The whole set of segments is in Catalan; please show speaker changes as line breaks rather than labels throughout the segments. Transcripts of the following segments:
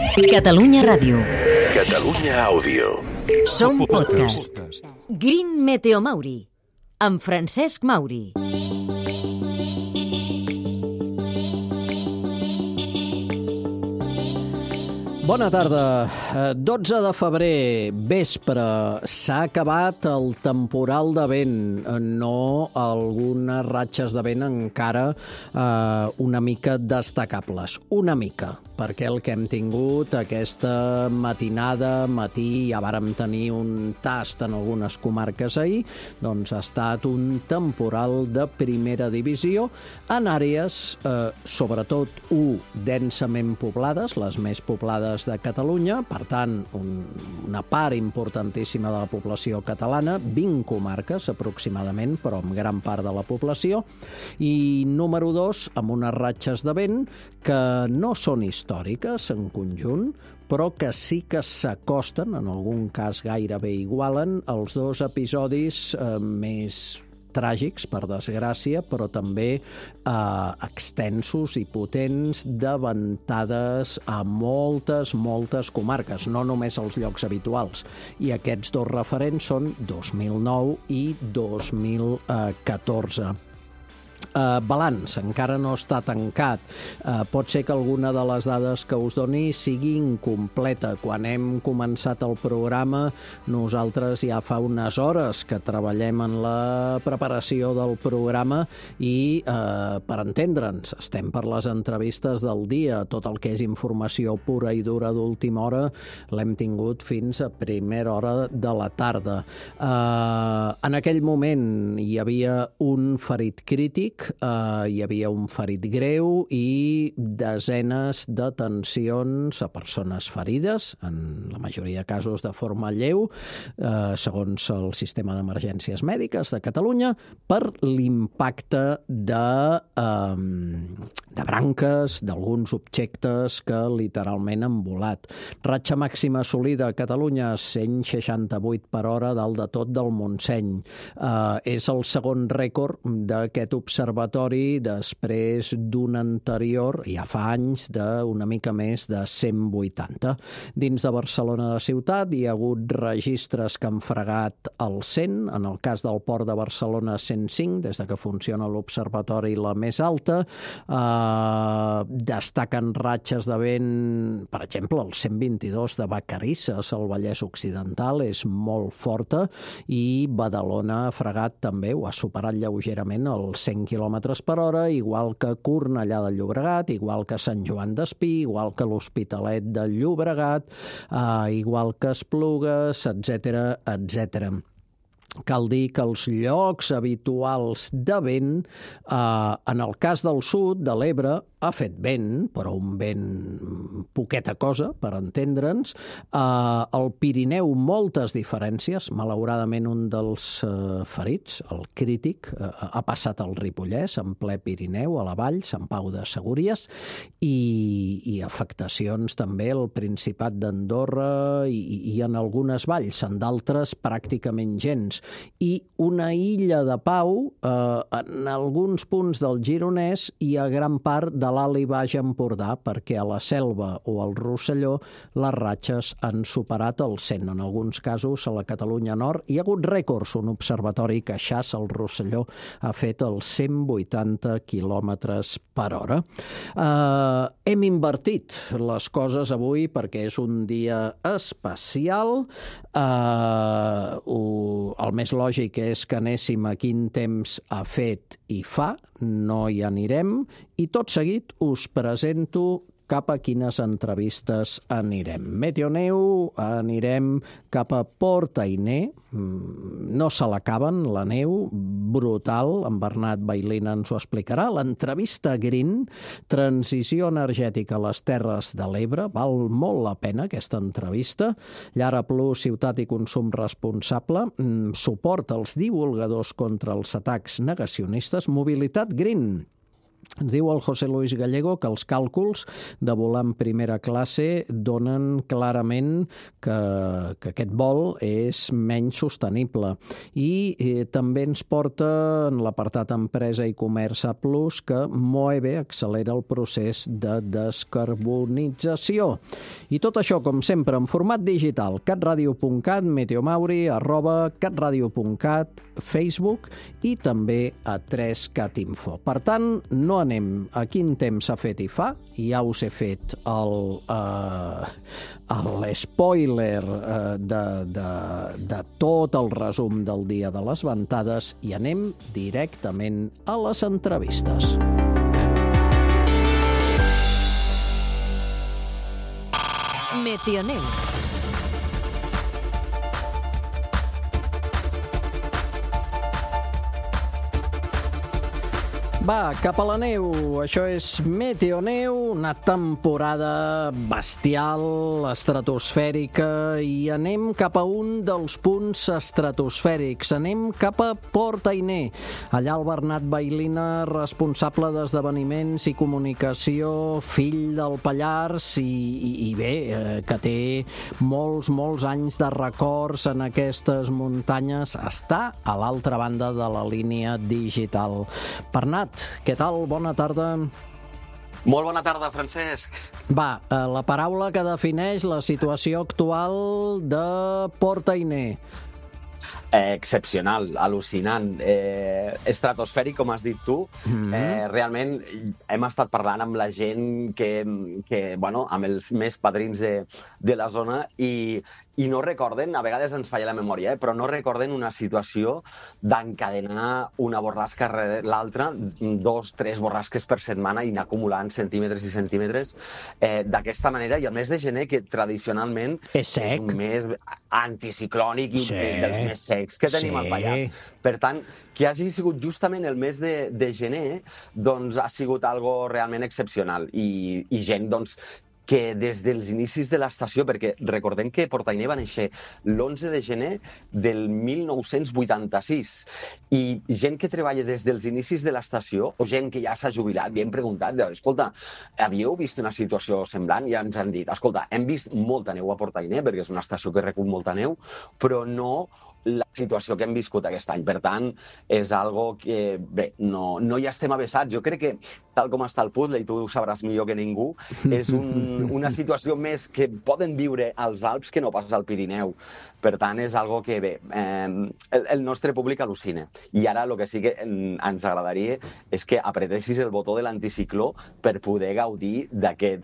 Catalunya Ràdio.
Catalunya Àudio.
Som podcast. Green Meteo Mauri, amb Francesc Mauri.
Bona tarda. 12 de febrer, vespre. S'ha acabat el temporal de vent. No algunes ratxes de vent encara una mica destacables. Una mica, perquè el que hem tingut aquesta matinada, matí, ja vàrem tenir un tast en algunes comarques ahir, doncs ha estat un temporal de primera divisió en àrees, sobretot, densament poblades, les més poblades de Catalunya, per tant, una part importantíssima de la població catalana, 20 comarques aproximadament, però amb gran part de la població, i número 2, amb unes ratxes de vent que no són històriques en conjunt, però que sí que s'acosten, en algun cas gairebé igualen, els dos episodis més tràgics, per desgràcia, però també extensos i potents de ventades a moltes comarques, no només als llocs habituals. I aquests dos referents són 2009 i 2014. Balanç, encara no està tancat. Pot ser que alguna de les dades que us doni sigui incompleta. Quan hem començat el programa, nosaltres ja fa unes hores que treballem en la preparació del programa i, per entendre'ns, estem per les entrevistes del dia. Tot el que és informació pura i dura d'última hora l'hem tingut fins a primera hora de la tarda. En aquell moment hi havia un ferit crític, hi havia un ferit greu i desenes de detencions a persones ferides, en la majoria de casos de forma lleu, segons el sistema d'emergències mèdiques de Catalunya, per l'impacte de branques, d'alguns objectes que literalment han volat. Ratxa màxima assolida a Catalunya, 168 per hora dalt de tot del Montseny. És el segon rècord d'aquest observatori després d'un anterior, ja fa anys, d'una mica més de 180. Dins de Barcelona de ciutat hi ha hagut registres que han fregat el 100, en el cas del Port de Barcelona 105, des de que funciona l'observatori la més alta. Destaquen ratxes de vent, per exemple, el 122 de Vacarisses, al Vallès Occidental, és molt forta, i Badalona ha fregat també, o ha superat lleugerament els 100 km per hora, igual que Cornellà de Llobregat, igual que Sant Joan d'Espí, igual que l'Hospitalet de Llobregat, igual que Esplugues, etc. Cal dir que els llocs habituals de vent, en el cas del sud, de l'Ebre, ha fet vent, però un vent poqueta cosa, per entendre'ns. Al Pirineu, moltes diferències. Malauradament, un dels ferits, el crític, ha passat al Ripollès, en ple Pirineu, a la vall, Sant Pau de Segúries, i afectacions també al Principat d'Andorra i en algunes valls, en d'altres pràcticament gens. I una illa de pau en alguns punts del Gironès i a gran part de l'Alt i Baix Empordà, perquè a la Selva o al Rosselló les ratxes han superat el 100. En alguns casos, a la Catalunya Nord, hi ha hagut rècords. Un observatori que al Rosselló ha fet els 180 km per hora. Hem invertit les coses avui perquè és un dia especial. El més lògic és que anéssim a quin temps ha fet i fa, no hi anirem, i tot seguit us presento cap a quines entrevistes anirem. Meteoneu, anirem cap a Port Ainé, no se l'acaben, la neu, brutal, en Bernat Bailina ens ho explicarà. L'entrevista Green, transició energètica a les Terres de l'Ebre, val molt la pena aquesta entrevista. Llara Plus, ciutat i consum responsable, suport als divulgadors contra els atacs negacionistes, mobilitat Green. Ens diu el José Luis Gallego que els càlculs de volar en primera classe donen clarament que aquest vol és menys sostenible. I també ens porta en l'apartat Empresa i Comerç A+, que Moeve accelera el procés de descarbonització. I tot això, com sempre, en format digital. catradio.cat, Meteomauri, @catradio.cat, Facebook i també a 3catinfo. Per tant, no anem a quin temps s'ha fet i fa, ja us he fet l'espoiler de tot el resum del dia de les ventades i anem directament a les entrevistes.
Meteoneus.
Va, cap a la neu. Això és Meteoneu, una temporada bestial, estratosfèrica, i anem cap a un dels punts estratosfèrics. Anem cap a Port Ainé. Allà el Bernat Bailina, responsable d'esdeveniments i comunicació, fill del Pallars i bé, que té molts anys de records en aquestes muntanyes, està a l'altra banda de la línia digital. Bernat, què tal? Bona tarda.
Molt bona tarda, Francesc.
Va, la paraula que defineix la situació actual de Port Ainé.
Excepcional, al·lucinant, estratosfèric, com has dit tu. Realment hem estat parlant amb la gent bueno, amb els més padrins de la zona i no recorden, a vegades ens falla la memòria, però no recorden una situació d'encadenar una borrasca rere l'altra, 2, 3 borrasques per setmana i anar acumulant centímetres i centímetres d'aquesta manera. I el mes de gener, que tradicionalment és un mes anticiclònic i dels més secs que tenim al Pallars. Per tant, que hagi sigut justament el mes de gener, doncs ha sigut algo realment excepcional. I gent, doncs, que des dels inicis de l'estació, perquè recordem que Port Ainé va néixer l'11 de gener del 1986, i gent que treballa des dels inicis de l'estació, o gent que ja s'ha jubilat, i hem preguntat, escolta, havíeu vist una situació semblant? I ens han dit, escolta, hem vist molta neu a Port Ainé, perquè és una estació que recull molta neu, però no la situació que hem viscut aquest any. Per tant, és algo que, bé, no hi estem avesats. Jo crec que, tal com està el puzzle, i tu ho sabràs millor que ningú, és una situació més que poden viure als Alps que no pas al Pirineu. Per tant, és algo que, bé, el nostre públic al·lucina. I ara el que sí que ens agradaria és que apretessis el botó de l'anticicló per poder gaudir d'aquest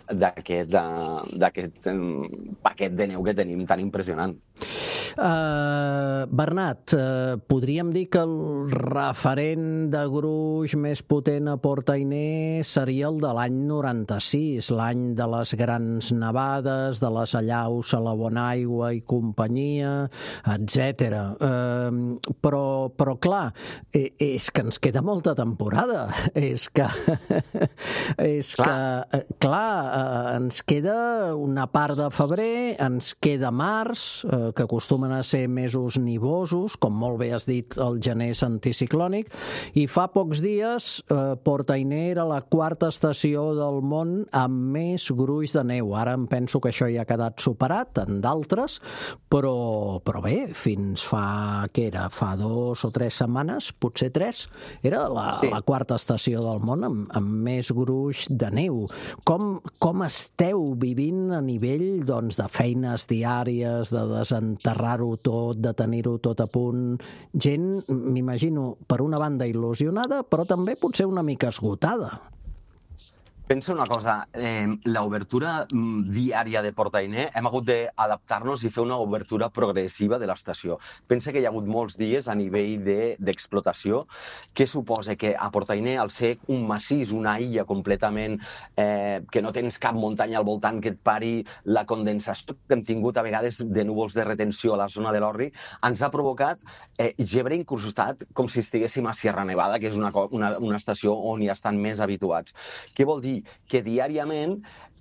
paquet de neu que tenim tan impressionant.
Bernat, podríem dir que el referent de gruix més potent a Port Ainé seria el de l'any 96, l'any de les grans nevades, de les allaus a la Bonaigua i companyia, etc. Però clar, és que ens queda molta temporada. És que ens queda una part de febrer, ens queda març, que acostumen a ser mesos nivosos, com molt bé has dit, el gener és anticiclònic, i fa pocs dies Port Ainé era la quarta estació del món amb més gruix de neu. Ara em penso que això ja ha quedat superat en d'altres, però bé, fins fa 2 o 3 setmanes, potser 3, era la quarta estació del món amb més gruix de neu. Com esteu vivint a nivell de feines diàries, de desenterrar-ho tot, de tenir-ho tot a punt? Gent, m'imagino, per una banda il·lusionada, però també potser una mica esgotada.
Pensa una cosa, l'obertura diària de Port Ainé hem hagut d'adaptar-nos i fer una obertura progressiva de l'estació. Pensa que hi ha hagut molts dies a nivell d'explotació que suposa que a Port Ainé, al ser un massís, una illa completament que no tens cap muntanya al voltant que et pari la condensació que hem tingut a vegades de núvols de retenció a la zona de l'Orri, ens ha provocat gebre incrustat com si estiguéssim a Sierra Nevada, que és una estació on hi estan més habituats. Què vol dir? Que diàriament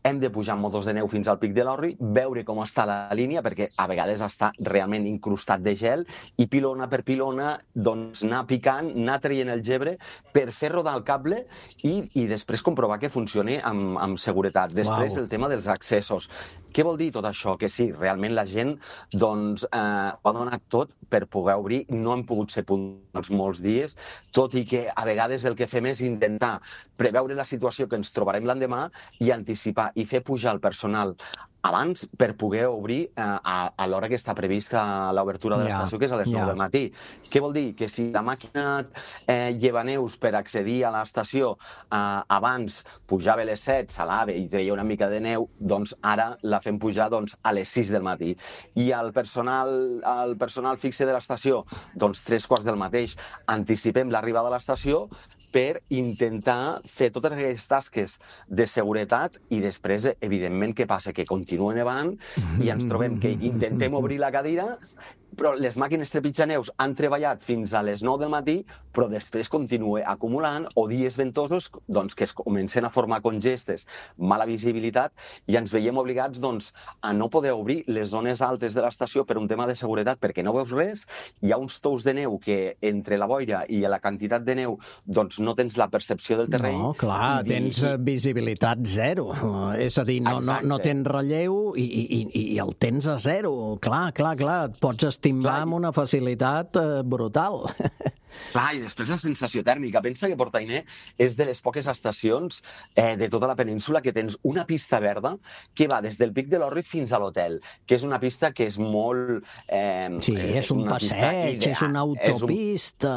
hem de pujar amb motos de neu fins al Pic de l'Orri, veure com està la línia, perquè a vegades està realment incrustat de gel, i pilona per pilona, doncs anar picant, anar traient el gebre per fer rodar el cable i després comprovar que funcioni amb seguretat. Després, el tema dels accessos. Què vol dir tot això? Que sí, realment la gent doncs, ho ha donat tot per poder obrir. No hem pogut ser puntuals molts dies, tot i que a vegades el que fem és intentar preveure la situació que ens trobarem l'endemà i anticipar i fer pujar el personal abans per poder obrir a l'hora que està prevista l'obertura de l'estació, que és a les 9 del matí. Què vol dir? Que si la màquina lleva neus per accedir a l'estació abans pujava a les 7, salava i treia una mica de neu, doncs ara la fem pujar a les 6 del matí. I el personal fixe de l'estació, doncs 3 quarts del mateix. Anticipem l'arribada a l'estació per intentar fer totes aquestes tasques de seguretat i després, evidentment, què passa? Que continua nevant i ens trobem que intentem obrir la cadira, però les màquines trepitjaneus han treballat fins a les 9 del matí, però després continua acumulant, o dies ventosos doncs, que es comencen a formar congestes, mala visibilitat, i ens veiem obligats doncs, a no poder obrir les zones altes de l'estació per un tema de seguretat, perquè no veus res, hi ha uns tous de neu que entre la boira i la quantitat de neu doncs, no tens la percepció del terreny.
No, clar, tens visibilitat zero. És a dir, no tens relleu i el tens a zero. Clar, et pots estimbar amb una facilitat brutal.
Clar, i després la sensació tèrmica. Pensa que Portainer és de les poques estacions de tota la península que tens una pista verda que va des del Pic de l'Orri fins a l'hotel, que és una pista que és molt...
Sí, és un passeig, és una autopista,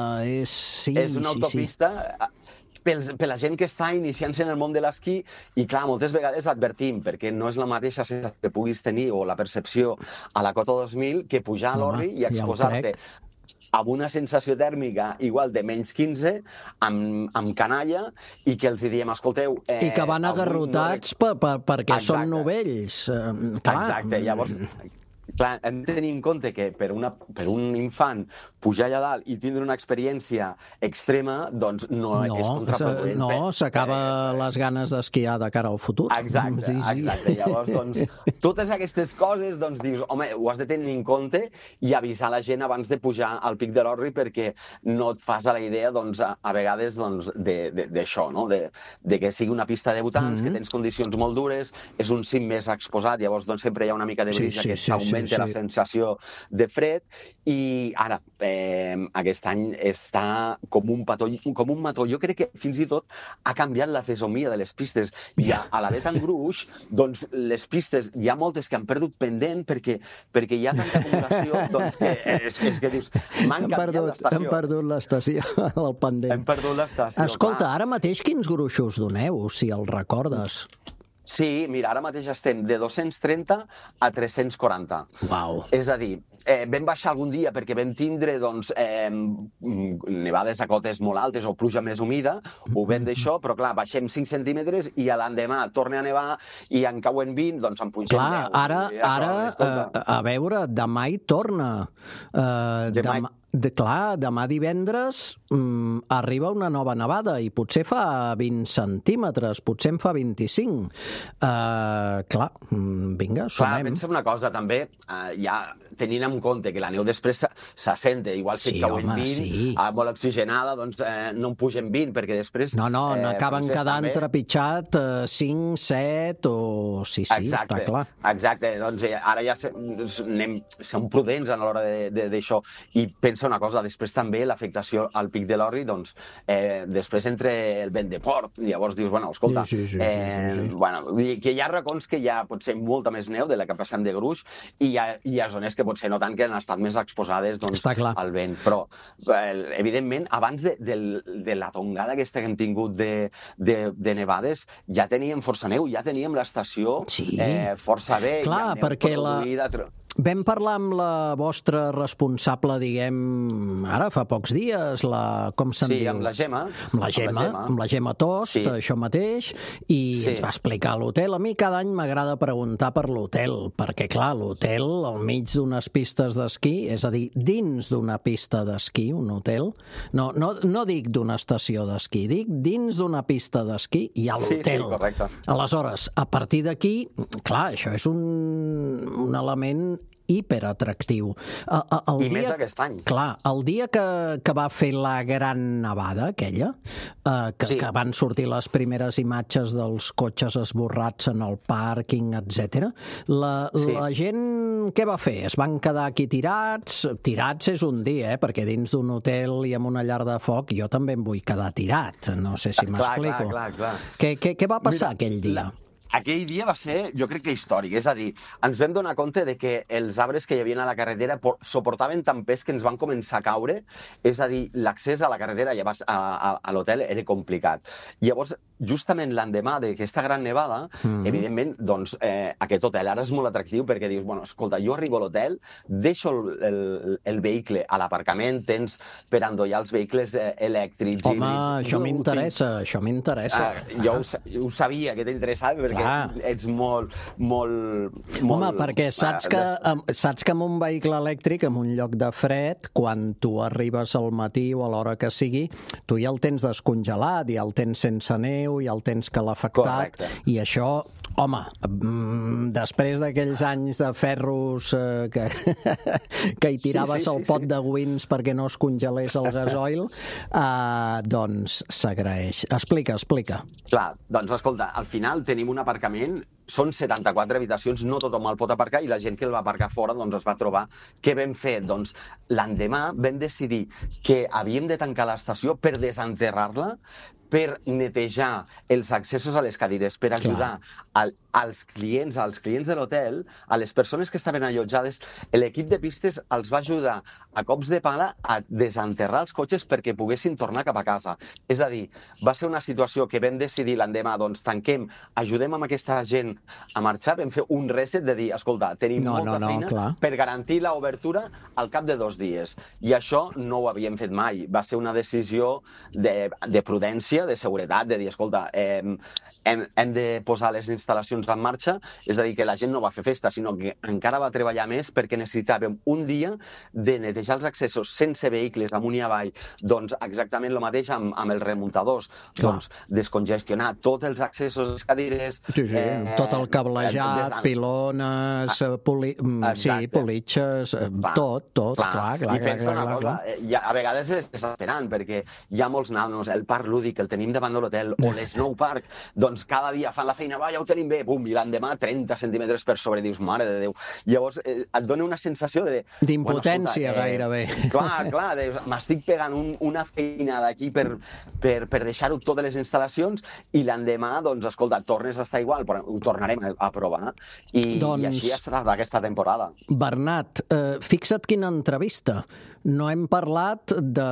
és una autopista... Per la gent que està iniciant-se en el món de l'esquí, i clar, moltes vegades advertim, perquè no és la mateixa sensació que puguis tenir o la percepció a la Cota 2000 que pujar a l'Orri i exposar-te amb una sensació tèrmica igual de menys 15, amb canalla, i que els diem, escolteu...
I que van agarrotats perquè són novells.
Exacte, llavors... Clar, hem de tenir en compte que per un infant pujar allà dalt i tindre una experiència extrema, doncs no és contraproduent.
No, s'acaba les ganes d'esquiar de cara al futur.
Exacte. Llavors, doncs, totes aquestes coses, doncs, dius, home, ho has de tenir en compte i avisar la gent abans de pujar al Pic de l'Orri, perquè no et fas a la idea, doncs, a vegades, doncs, d'això, no? De que sigui una pista de debutants, que tens condicions molt dures, és un cim més exposat, llavors, doncs, sempre hi ha una mica de brisa que t'augmenta la sensació de fred, i ara, aquest any està com un mató. Jo crec que fins i tot ha canviat la fesomia de les pistes. I a la Beta en Gruix, doncs les pistes, hi ha moltes que han perdut pendent perquè hi ha tanta acumulació, doncs que és que dius, m'han canviat l'estació.
Hem perdut l'estació, el pendent.
Hem perdut l'estació.
Escolta, ara mateix quins gruixos doneu, si el recordes?
Sí, mira, ara mateix estem de 230 a 340.
Uau.
És a dir, vam baixar algun dia perquè vam tindre doncs, nevades a cotes molt altes o pluja més humida, ho vam d'això, però clar, baixem 5 centímetres i a l'endemà torna a nevar i en cauen 20, doncs en pugem 10.
Ara, a veure, demà hi torna. Demà divendres arriba una nova nevada i potser fa 20 centímetres, potser en fa 25. Vinga, sumem.
Clar, pensa una cosa, també, ja tenint en compte que la neu després s'assenta, igual si cauen 20, molt oxigenada, doncs no en pugen 20, perquè després...
No, n'acaben quedant trepitjat 5, 7 o... Sí, està clar.
Exacte, doncs ara ja som prudents a l'hora d'això, i pensa una cosa, després també l'afectació al Pic de l'Orri, doncs, després entre el vent de port, llavors dius, bueno, escolta, que hi ha racons que hi ha potser molta més neu de la que passem de gruix, i hi ha zones que potser no tant, que han estat més exposades al vent, però evidentment, abans de la tongada aquesta que hem tingut de nevades, ja teníem força neu, ja teníem l'estació força bé.
Clar, perquè Vam parlar amb la vostra responsable, diguem, ara fa pocs dies, com se'n diu?
Sí, amb la Gemma.
Amb la Gemma Tost, això mateix, i ens va explicar l'hotel. A mi cada any m'agrada preguntar per l'hotel, perquè, clar, l'hotel al mig d'unes pistes d'esquí, és a dir, dins d'una pista d'esquí, un hotel, no dic d'una estació d'esquí, dic dins d'una pista d'esquí hi ha l'hotel.
Sí, correcte.
Aleshores, a partir d'aquí, clar, això és un element hiperatractiu.
Més aquest any.
Clar, el dia que va fer la gran nevada, aquella, que van sortir les primeres imatges dels cotxes esborrats en el pàrquing, etc. La gent, què va fer? Es van quedar aquí tirats? Tirats és un dir, perquè dins d'un hotel i amb una llar de foc jo també em vull quedar tirat. No sé si m'explico.
Clar.
Què va passar aquell dia?
Aquell dia va ser, jo crec que històric, és a dir, ens vam donar compte de que els arbres que hi havia a la carretera suportaven tant pes que ens van començar a caure, és a dir, l'accés a la carretera i a l'hotel era complicat. Llavors, justament l'endemà d'aquesta gran nevada, evidentment, doncs, aquest hotel ara és molt atractiu perquè dius, bueno, escolta, jo arribo a l'hotel, deixo el vehicle a l'aparcament, tens per endollar els vehicles elèctrics,
híbrids... Això m'interessa.
Jo ho sabia que t'interessava perquè ets molt...
Home, perquè saps que amb un vehicle elèctric, en un lloc de fred, quan tu arribes al matí o a l'hora que sigui, tu ja el tens descongelat, ja el tens sense neu, ja el tens calefactat, i això, home, després d'aquells anys de ferros que hi tiraves el pot de wins perquè no es congelés el gasoil, doncs s'agraeix. Explica.
Clar, doncs escolta, al final tenim un aparcament, són 74 habitacions, no tothom el pot aparcar i la gent que el va aparcar fora doncs es va trobar. Què vam fer? Doncs l'endemà vam decidir que havíem de tancar l'estació per desenterrar-la, per netejar els accessos a les cadires, per ajudar als clients de l'hotel, a les persones que estaven allotjades. L'equip de pistes els va ajudar a cops de pala a desenterrar els cotxes perquè poguessin tornar cap a casa. És a dir, va ser una situació que vam decidir l'endemà, doncs tanquem, ajudem amb aquesta gent a marxar, vam fer un reset de dir, escolta, tenim molta feina per garantir l'obertura al cap de 2 dies. I això no ho havíem fet mai. Va ser una decisió de prudència, de seguretat, de dir, escolta, hem de posar les instal·lacions en marxa, és a dir, que la gent no va fer festa, sinó que encara va treballar més perquè necessitàvem un dia de netejar els accessos sense vehicles amunt i avall, doncs exactament el mateix amb els remuntadors, doncs descongestionar tots els accessos, les cadires...
Tot el cablejat, pilones, politxes, tot, clar.
I pensa una cosa, a vegades és desesperant, perquè hi ha molts nanos, el parc lúdic, el tenim davant de l'hotel, o l'Snowpark, doncs cada dia fan la feina, ja ho tenim bé, bum, i l'endemà 30 centímetres per sobre, dius, mare de Déu. Llavors et dona una sensació
d'impotència gairebé.
Clar, m'estic pegant una feina d'aquí per deixar-ho totes les instal·lacions i l'endemà, doncs, escolta, tornes a estar igual, però ho tornarem a provar i així estarà aquesta temporada.
Bernat, fixa't quina entrevista. No hem parlat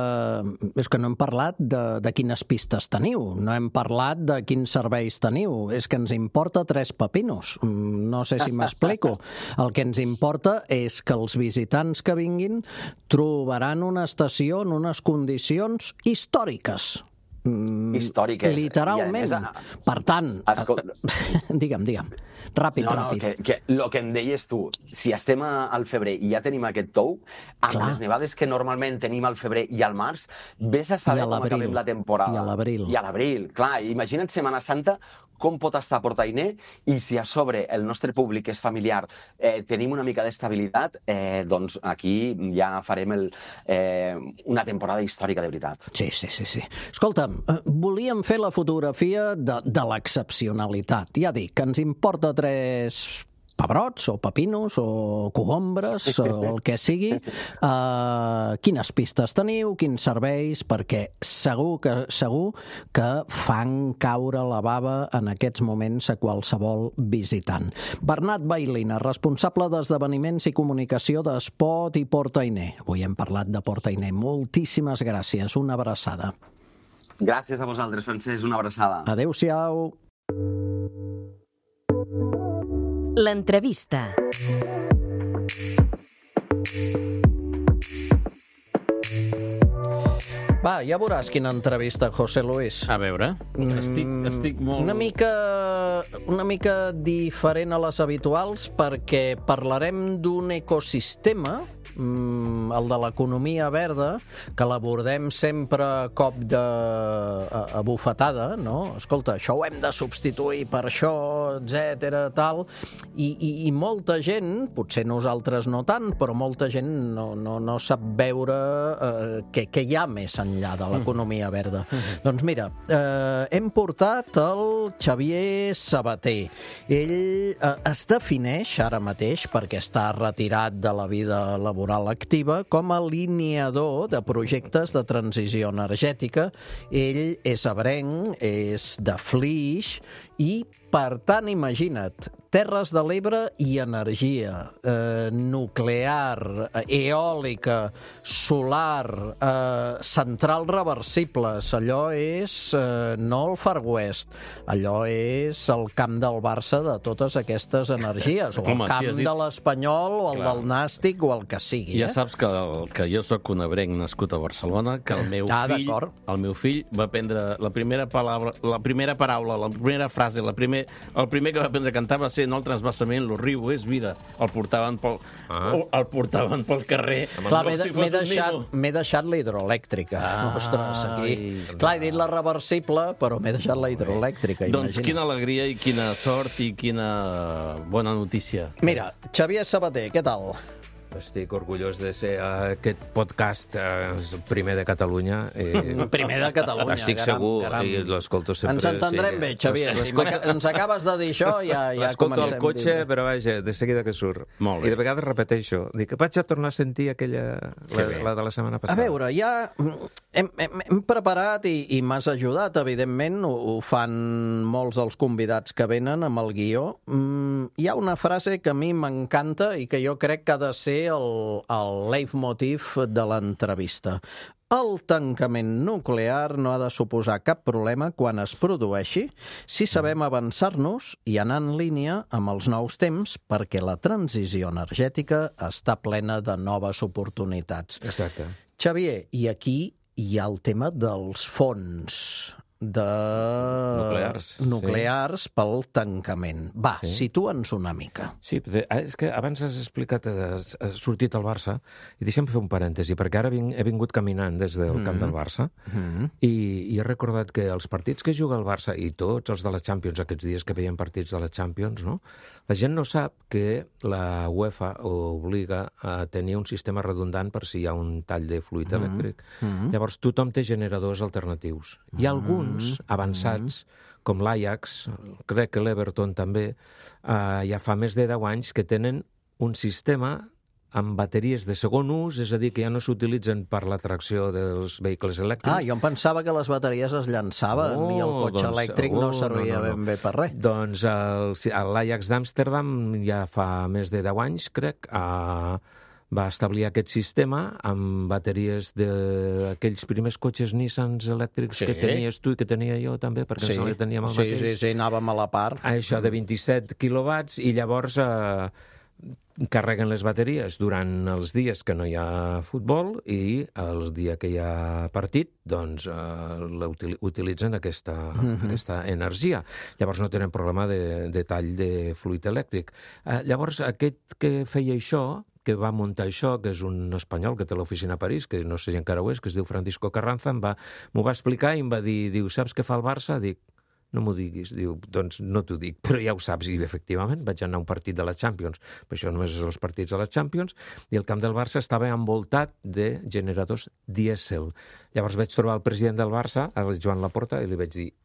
de quines pistes teniu, no hem parlat de quins serveis teniu, és que ens importa 3 pepinos. No sé si m'explico. El que ens importa és que els visitants que vinguin trobaran una estació en unes condicions històriques.
Històriques.
Literalment. Per tant, digue'm, ràpid.
El que em deies tu, si estem al febrer i ja tenim aquest tou, amb les nevades que normalment tenim al febrer i al març, vés a saber com acabem la temporada.
I a l'abril.
Clar, imagina't Setmana Santa, com pot estar Portainer, i si a sobre el nostre públic és familiar, tenim una mica d'estabilitat, doncs aquí ja farem una temporada històrica de veritat.
Sí. Escolta'm, volíem fer la fotografia de l'excepcionalitat. Ja dic, ens importa 3 pebrots o pepinos o cogombres o el que sigui. Quines pistes teniu, quins serveis, perquè segur que fan caure la bava en aquests moments a qualsevol visitant. Bernat Bailina, responsable d'esdeveniments i comunicació d'Espot i Portainer. Avui hem parlat de Portainer. Moltíssimes gràcies. Una abraçada.
Gràcies a vosaltres, Francesc. Una abraçada.
Adéu-siau.
L'entrevista.
Va, ja veuràs quina entrevista, José Luis.
A veure, estic molt...
Una mica diferent a les habituals perquè parlarem d'un ecosistema, el de l'economia verda, que l'abordem sempre a cop de bufetada, no? Escolta, això ho hem de substituir per això, etc tal. I molta gent, potser nosaltres no tant, però molta gent no sap veure què hi ha més enllà de l'economia verda. Doncs mira, hem portat el Xavier Sabater. Ell es defineix ara mateix, perquè està retirat de la vida laboral activa, com a alineador de projectes de transició energètica. Ell és ebrenc, és de Flix i, per tant, imagina't, Terres de l'Ebre i energia, nuclear, eòlica, solar, centrals reversibles, allò és no el Far West, allò és el camp del Barça de totes aquestes energies, o el camp de l'Espanyol, o el del Nàstic, o el que sigui.
Ja saps que jo sóc un ebrenc nascut a Barcelona, que el meu fill va aprendre la primera paraula, la primera frase, el primer que va aprendre a cantar va ser no el transvasament, lo riu és vida. El portaven pel carrer.
Clar, m'he deixat la hidroelèctrica. Ostres, aquí. Clar, he dit la reversible, però m'he deixat la hidroelèctrica.
Doncs quina alegria i quina sort i quina bona notícia.
Mira, Xavier Sabater, què tal?
Estic orgullós de ser aquest podcast primer de Catalunya.
Primer de Catalunya,
estic segur, i l'escolto sempre.
Ens entendrem bé, Xavier. Si ens acabes de dir això, ja comencem.
L'escolto al cotxe, però vaja, de seguida que surt. I de vegades repeteixo. Dic, vaig a tornar a sentir aquella, la de la setmana passada.
A veure, ja hem preparat i m'has ajudat, evidentment, ho fan molts dels convidats que venen amb el guió. Hi ha una frase que a mi m'encanta i que jo crec que ha de ser el leitmotiv de l'entrevista. El tancament nuclear no ha de suposar cap problema quan es produeixi si sabem avançar-nos i anar en línia amb els nous temps, perquè la transició energètica està plena de noves oportunitats.
Exacte.
Xavier, i aquí hi ha el tema dels fons nuclears pel tancament. Va, situa'ns una mica.
Sí, és que abans has explicat, has sortit al Barça, i deixa'm fer un parèntesi, perquè ara he vingut caminant des del camp del Barça, i he recordat que els partits que juga el Barça, i tots els de la Champions, aquests dies que veiem partits de la Champions, no? La gent no sap que la UEFA obliga a tenir un sistema redundant per si hi ha un tall de fluid elèctric. Llavors, tothom té generadors alternatius. Hi ha alguns avançats, com l'Ajax, crec que l'Everton també, ja fa més de 10 anys que tenen un sistema amb bateries de segon ús, és a dir, que ja no s'utilitzen per la tracció dels vehicles elèctrics.
Jo em pensava que les bateries es llançaven i el cotxe elèctric no servia ben bé per res.
Doncs l'Ajax d'Amsterdam ja fa més de 10 anys, crec, va establir aquest sistema amb bateries d'aquells primers cotxes Nissans elèctrics que tenies tu i que tenia jo també, perquè ens teníem el mateix.
Sí, anàvem a la part.
Això de 27 quilowatts, i llavors carreguen les bateries durant els dies que no hi ha futbol, i el dia que hi ha partit, doncs utilitzen aquesta energia. Llavors no tenen problema de tall de fluid elèctric. Llavors aquest que feia això, que va muntar això, que és un espanyol que té l'oficina a París, que no sé si encara ho és, que es diu Francisco Carranza, m'ho va explicar i em va dir, saps què fa el Barça? Dic, no m'ho diguis. Diu, doncs no t'ho dic, però ja ho saps. I efectivament vaig anar a un partit de la Champions, però això només és els partits de la Champions, i el camp del Barça estava envoltat de generadors dièsel. Llavors vaig trobar el president del Barça, el Joan Laporta, i li vaig dir,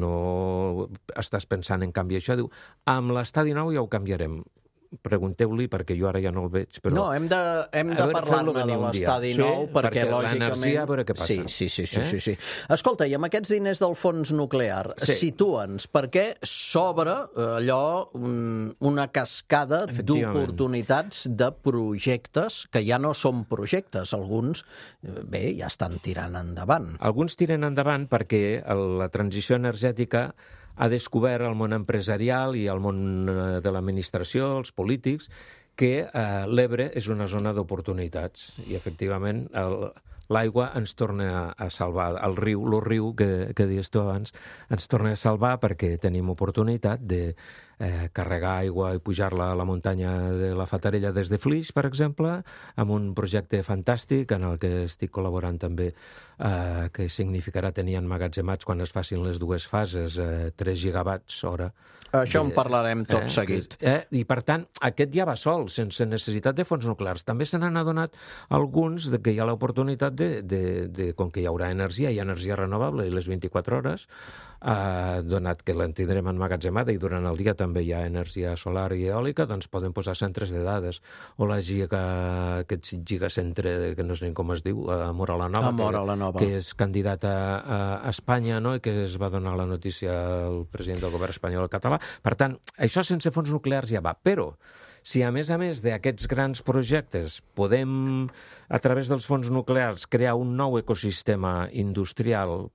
no estàs pensant en canviar això? Diu, amb l'estadi nou ja ho canviarem. Pregunteu-li, perquè jo ara ja no el veig, però...
No, hem de parlar-ne de l'estadi nou, perquè lògicament...
l'energia, a veure què passa.
Sí. Escolta, i amb aquests diners del fons nuclear, situa'ns, perquè s'obre allò una cascada d'oportunitats de projectes que ja no són projectes. Alguns, ja estan tirant endavant.
Alguns tiren endavant perquè la transició energètica ha descobert el món empresarial i el món de l'administració, els polítics, que l'Ebre és una zona d'oportunitats. I, efectivament, l'aigua ens torna a salvar. El riu que dius tu abans, ens torna a salvar perquè tenim oportunitat de carregar aigua i pujar-la a la muntanya de la Fatarella des de Flix, per exemple, amb un projecte fantàstic en el que estic col·laborant també, que significarà tenir emmagatzemats quan es facin les dues fases, 3 gigawatts hora.
Això en parlarem tot seguit.
I, per tant, aquest ja va sol, sense necessitat de fonts nuclears. També se n'han adonat alguns que hi ha l'oportunitat com que hi haurà energia, hi ha energia renovable i les 24 hores, donat que la tindrem emmagatzemada i durant el dia també hi ha energia solar i eòlica, doncs poden posar centres de dades. O aquest gigacentre, que no sé com es diu, a Móra la Nova, que és candidat a Espanya, no?, i que es va donar la notícia al president del govern espanyol català. Per tant, això sense fons nuclears ja va. Però si a més d'aquests grans projectes podem, a través dels fons nuclears, crear un nou ecosistema industrial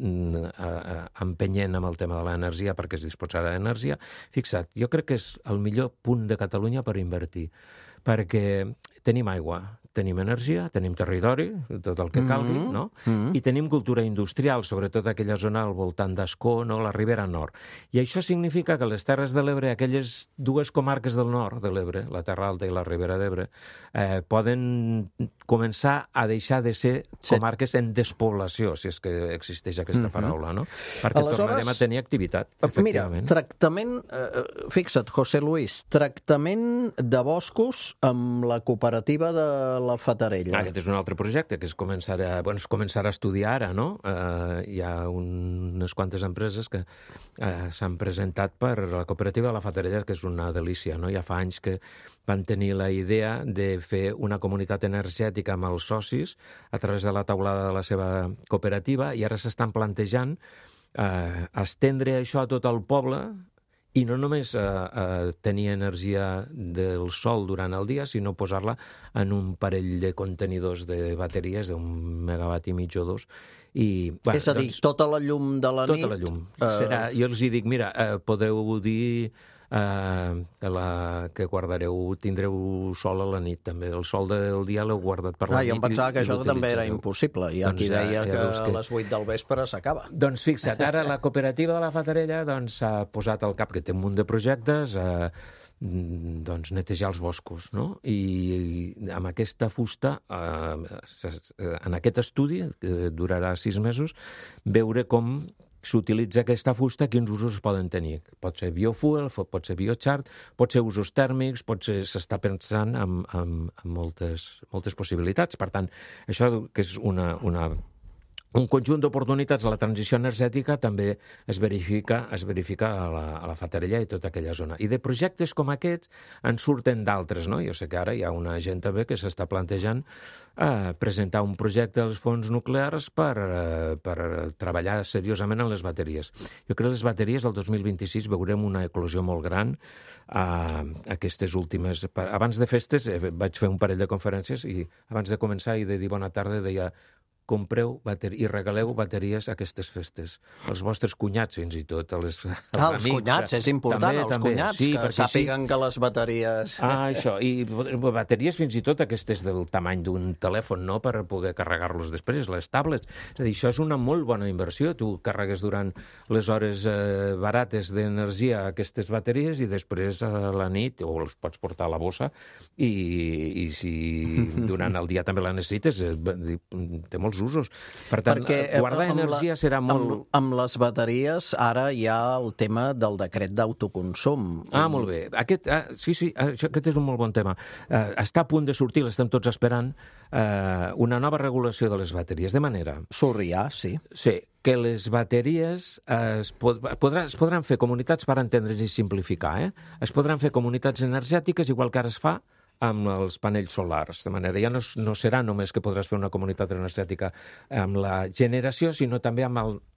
empenyent amb el tema de l'energia perquè es disposarà d'energia, fixa't, jo crec que és el millor punt de Catalunya per invertir, perquè tenim aigua, tenim energia, tenim territori, tot el que calgui, no? I tenim cultura industrial, sobretot aquella zona al voltant d'Ascó, no?, la Ribera Nord. I això significa que les Terres de l'Ebre, aquelles dues comarques del nord de l'Ebre, la Terra Alta i la Ribera d'Ebre, poden començar a deixar de ser comarques en despoblació, si és que existeix aquesta paraula, no? Perquè tornarem a tenir activitat, efectivament.
Mira, tractament, fixa't, José Luis, tractament de boscos amb la cooperativa de la Fatarella.
Aquest és un altre projecte que es començarà a estudiar ara, no? Hi ha unes quantes empreses que s'han presentat per la cooperativa de la Fatarella, que és una delícia, no? Ja fa anys que van tenir la idea de fer una comunitat energètica amb els socis a través de la taulada de la seva cooperativa i ara s'estan plantejant estendre això a tot el poble i no només tenir energia del sol durant el dia, sinó posar-la en un parell de contenidors de bateries d'1 megawatt i mig o 2.
És a dir, tota la llum de la nit...
Tota la llum. Jo els dic, mira, podeu dir que tindreu sol a la nit, també. El sol del dia l'heu guardat per la nit.
Jo em pensava que això també era impossible. Hi ha qui deia que a les 8 del vespre s'acaba.
Doncs fixa't, ara la cooperativa de la Fatarella s'ha posat al cap, que té un munt de projectes, netejar els boscos, no? I amb aquesta fusta, en aquest estudi, que durarà 6 mesos, veure com s'utilitza aquesta fusta, quins usos poden tenir. Pot ser biofuel, pot ser biochar, pot ser usos tèrmics, s'està pensant en moltes possibilitats. Per tant, això que és un conjunt d'oportunitats a la transició energètica també es verifica a la Fatarella i tota aquella zona. I de projectes com aquests en surten d'altres, no? Jo sé que ara hi ha una gent també que s'està plantejant presentar un projecte als fons nuclears per treballar seriosament en les bateries. Jo crec que les bateries del 2026 veurem una eclosió molt gran. Aquestes últimes... Abans de festes vaig fer un parell de conferències i abans de començar i de dir bona tarda deia compreu i regaleu bateries a aquestes festes. Els vostres cunyats, fins i tot. Els amics.
Cunyats, és important, els cunyats, sí, que sàpiguen que les bateries...
Això, i bateries fins i tot aquestes del tamany d'un telèfon, no?, per poder carregar-los després, les tablets. És a dir, això és una molt bona inversió. Tu carregues durant les hores barates d'energia aquestes bateries i després a la nit, o els pots portar a la bossa, i si durant el dia també la necessites, té molts usos. Per tant, guardar energia serà molt...
Amb les bateries, ara hi ha el tema del decret d'autoconsum.
Molt bé. Aquest és un molt bon tema. Està a punt de sortir, l'estem tots esperant, una nova regulació de les bateries, de manera...
Surrià, sí.
Sí, que les bateries es podran fer comunitats per entendre's i simplificar. Es podran fer comunitats energètiques, igual que ara es fa amb els panells solars. De manera, ja no serà només que podràs fer una comunitat energètica amb la generació, sinó també amb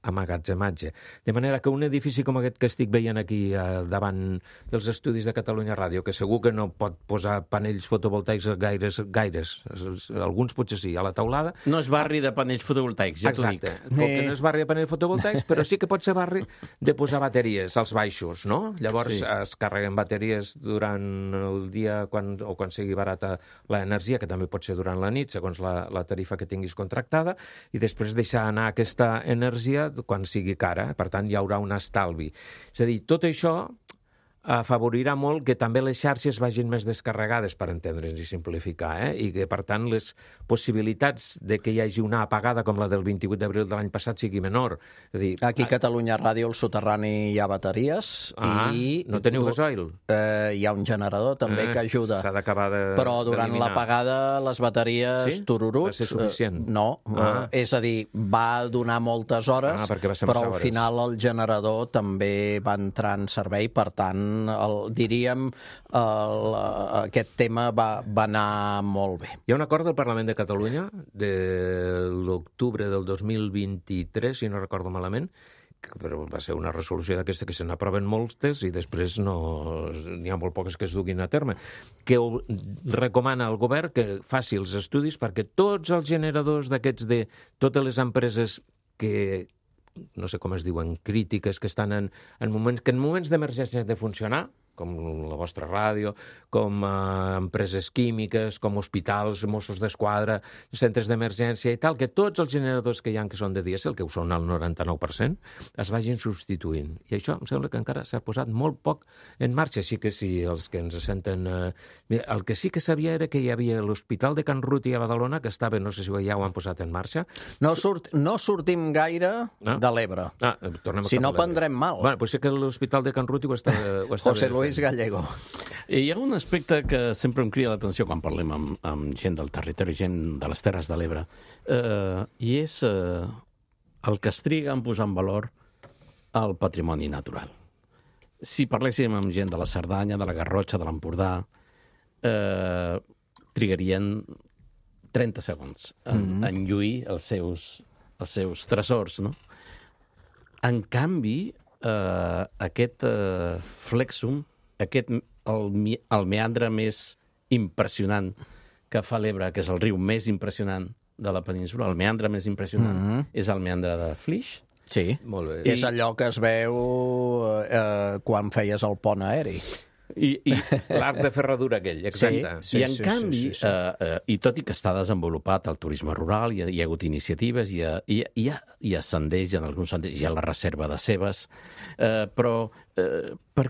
emmagatzematge. De manera que un edifici com aquest que estic veient aquí davant dels estudis de Catalunya Ràdio, que segur que no pot posar panells fotovoltaics gaires, alguns potser sí, a la teulada...
No és barri de panells fotovoltaics, ja t'ho dic.
Exacte, com que no és barri de panells fotovoltaics, però sí que pot ser barri de posar bateries als baixos, no? Llavors es carreguen bateries durant el dia quan sigui barata l'energia, que també pot ser durant la nit, segons la tarifa que tinguis contractada, i després deixar anar aquesta energia quan sigui cara. Per tant, hi haurà un estalvi. És a dir, tot això afavorirà molt que també les xarxes vagin més descarregades, per entendre'ns i simplificar, i que, per tant, les possibilitats de que hi hagi una apagada com la del 28 d'abril de l'any passat sigui menor. És a dir,
aquí a Catalunya Ràdio, al soterrani, hi ha bateries. I
no teniu gasoil?
Hi ha un generador també que ajuda.
S'ha d'acabar d'eliminar.
Però durant l'apagada les bateries tururuts...
Va ser suficient?
No. És a dir, va donar moltes hores, però al final el generador també va entrar en servei, per tant, diríem, aquest tema va anar molt bé.
Hi ha un acord del Parlament de Catalunya de l'octubre del 2023, si no recordo malament, però va ser una resolució d'aquesta que se n'aproven moltes i després n'hi ha molt poques que es duguin a terme, que recomana al govern que faci els estudis perquè tots els generadors d'aquests de totes les empreses que no sé com es diuen, crítiques, que estan en moments d'emergència de funcionar, com la vostra ràdio, com empreses químiques, com hospitals, Mossos d'Esquadra, centres d'emergència i tal, que tots els generadors que hi ha que són de dièsel, que ho són al 99%, es vagin substituint. I això em sembla que encara s'ha posat molt poc en marxa, així que si els que ens senten... El que sí que sabia era que hi havia l'Hospital de Can Ruti a Badalona, que estava, no sé si ja ho han posat en marxa.
No sortim gaire de l'Ebre. Si no prendrem mal.
Bueno, pues sé que l'Hospital de Can Ruti ho està
José Luis Gallego.
Hi ha un aspecte que sempre em crida l'atenció quan parlem amb gent del territori, gent de les Terres de l'Ebre, i és el que es triga en posar en valor el patrimoni natural. Si parléssim amb gent de la Cerdanya, de la Garrotxa, de l'Empordà, trigarien 30 segons en lluir els seus tresors, no? En canvi, aquest flexum, el meandre més impressionant que fa l'Ebre, que és el riu més impressionant de la península, el meandre més impressionant és el meandre de Flix.
Sí, molt bé. És allò que es veu quan feies el pont aeri.
I l'arc de ferradura aquell, exacte.
I en canvi, i tot i que està desenvolupat el turisme rural, hi ha hagut iniciatives, hi ha senders, en alguns senders hi ha la reserva de cebes, però per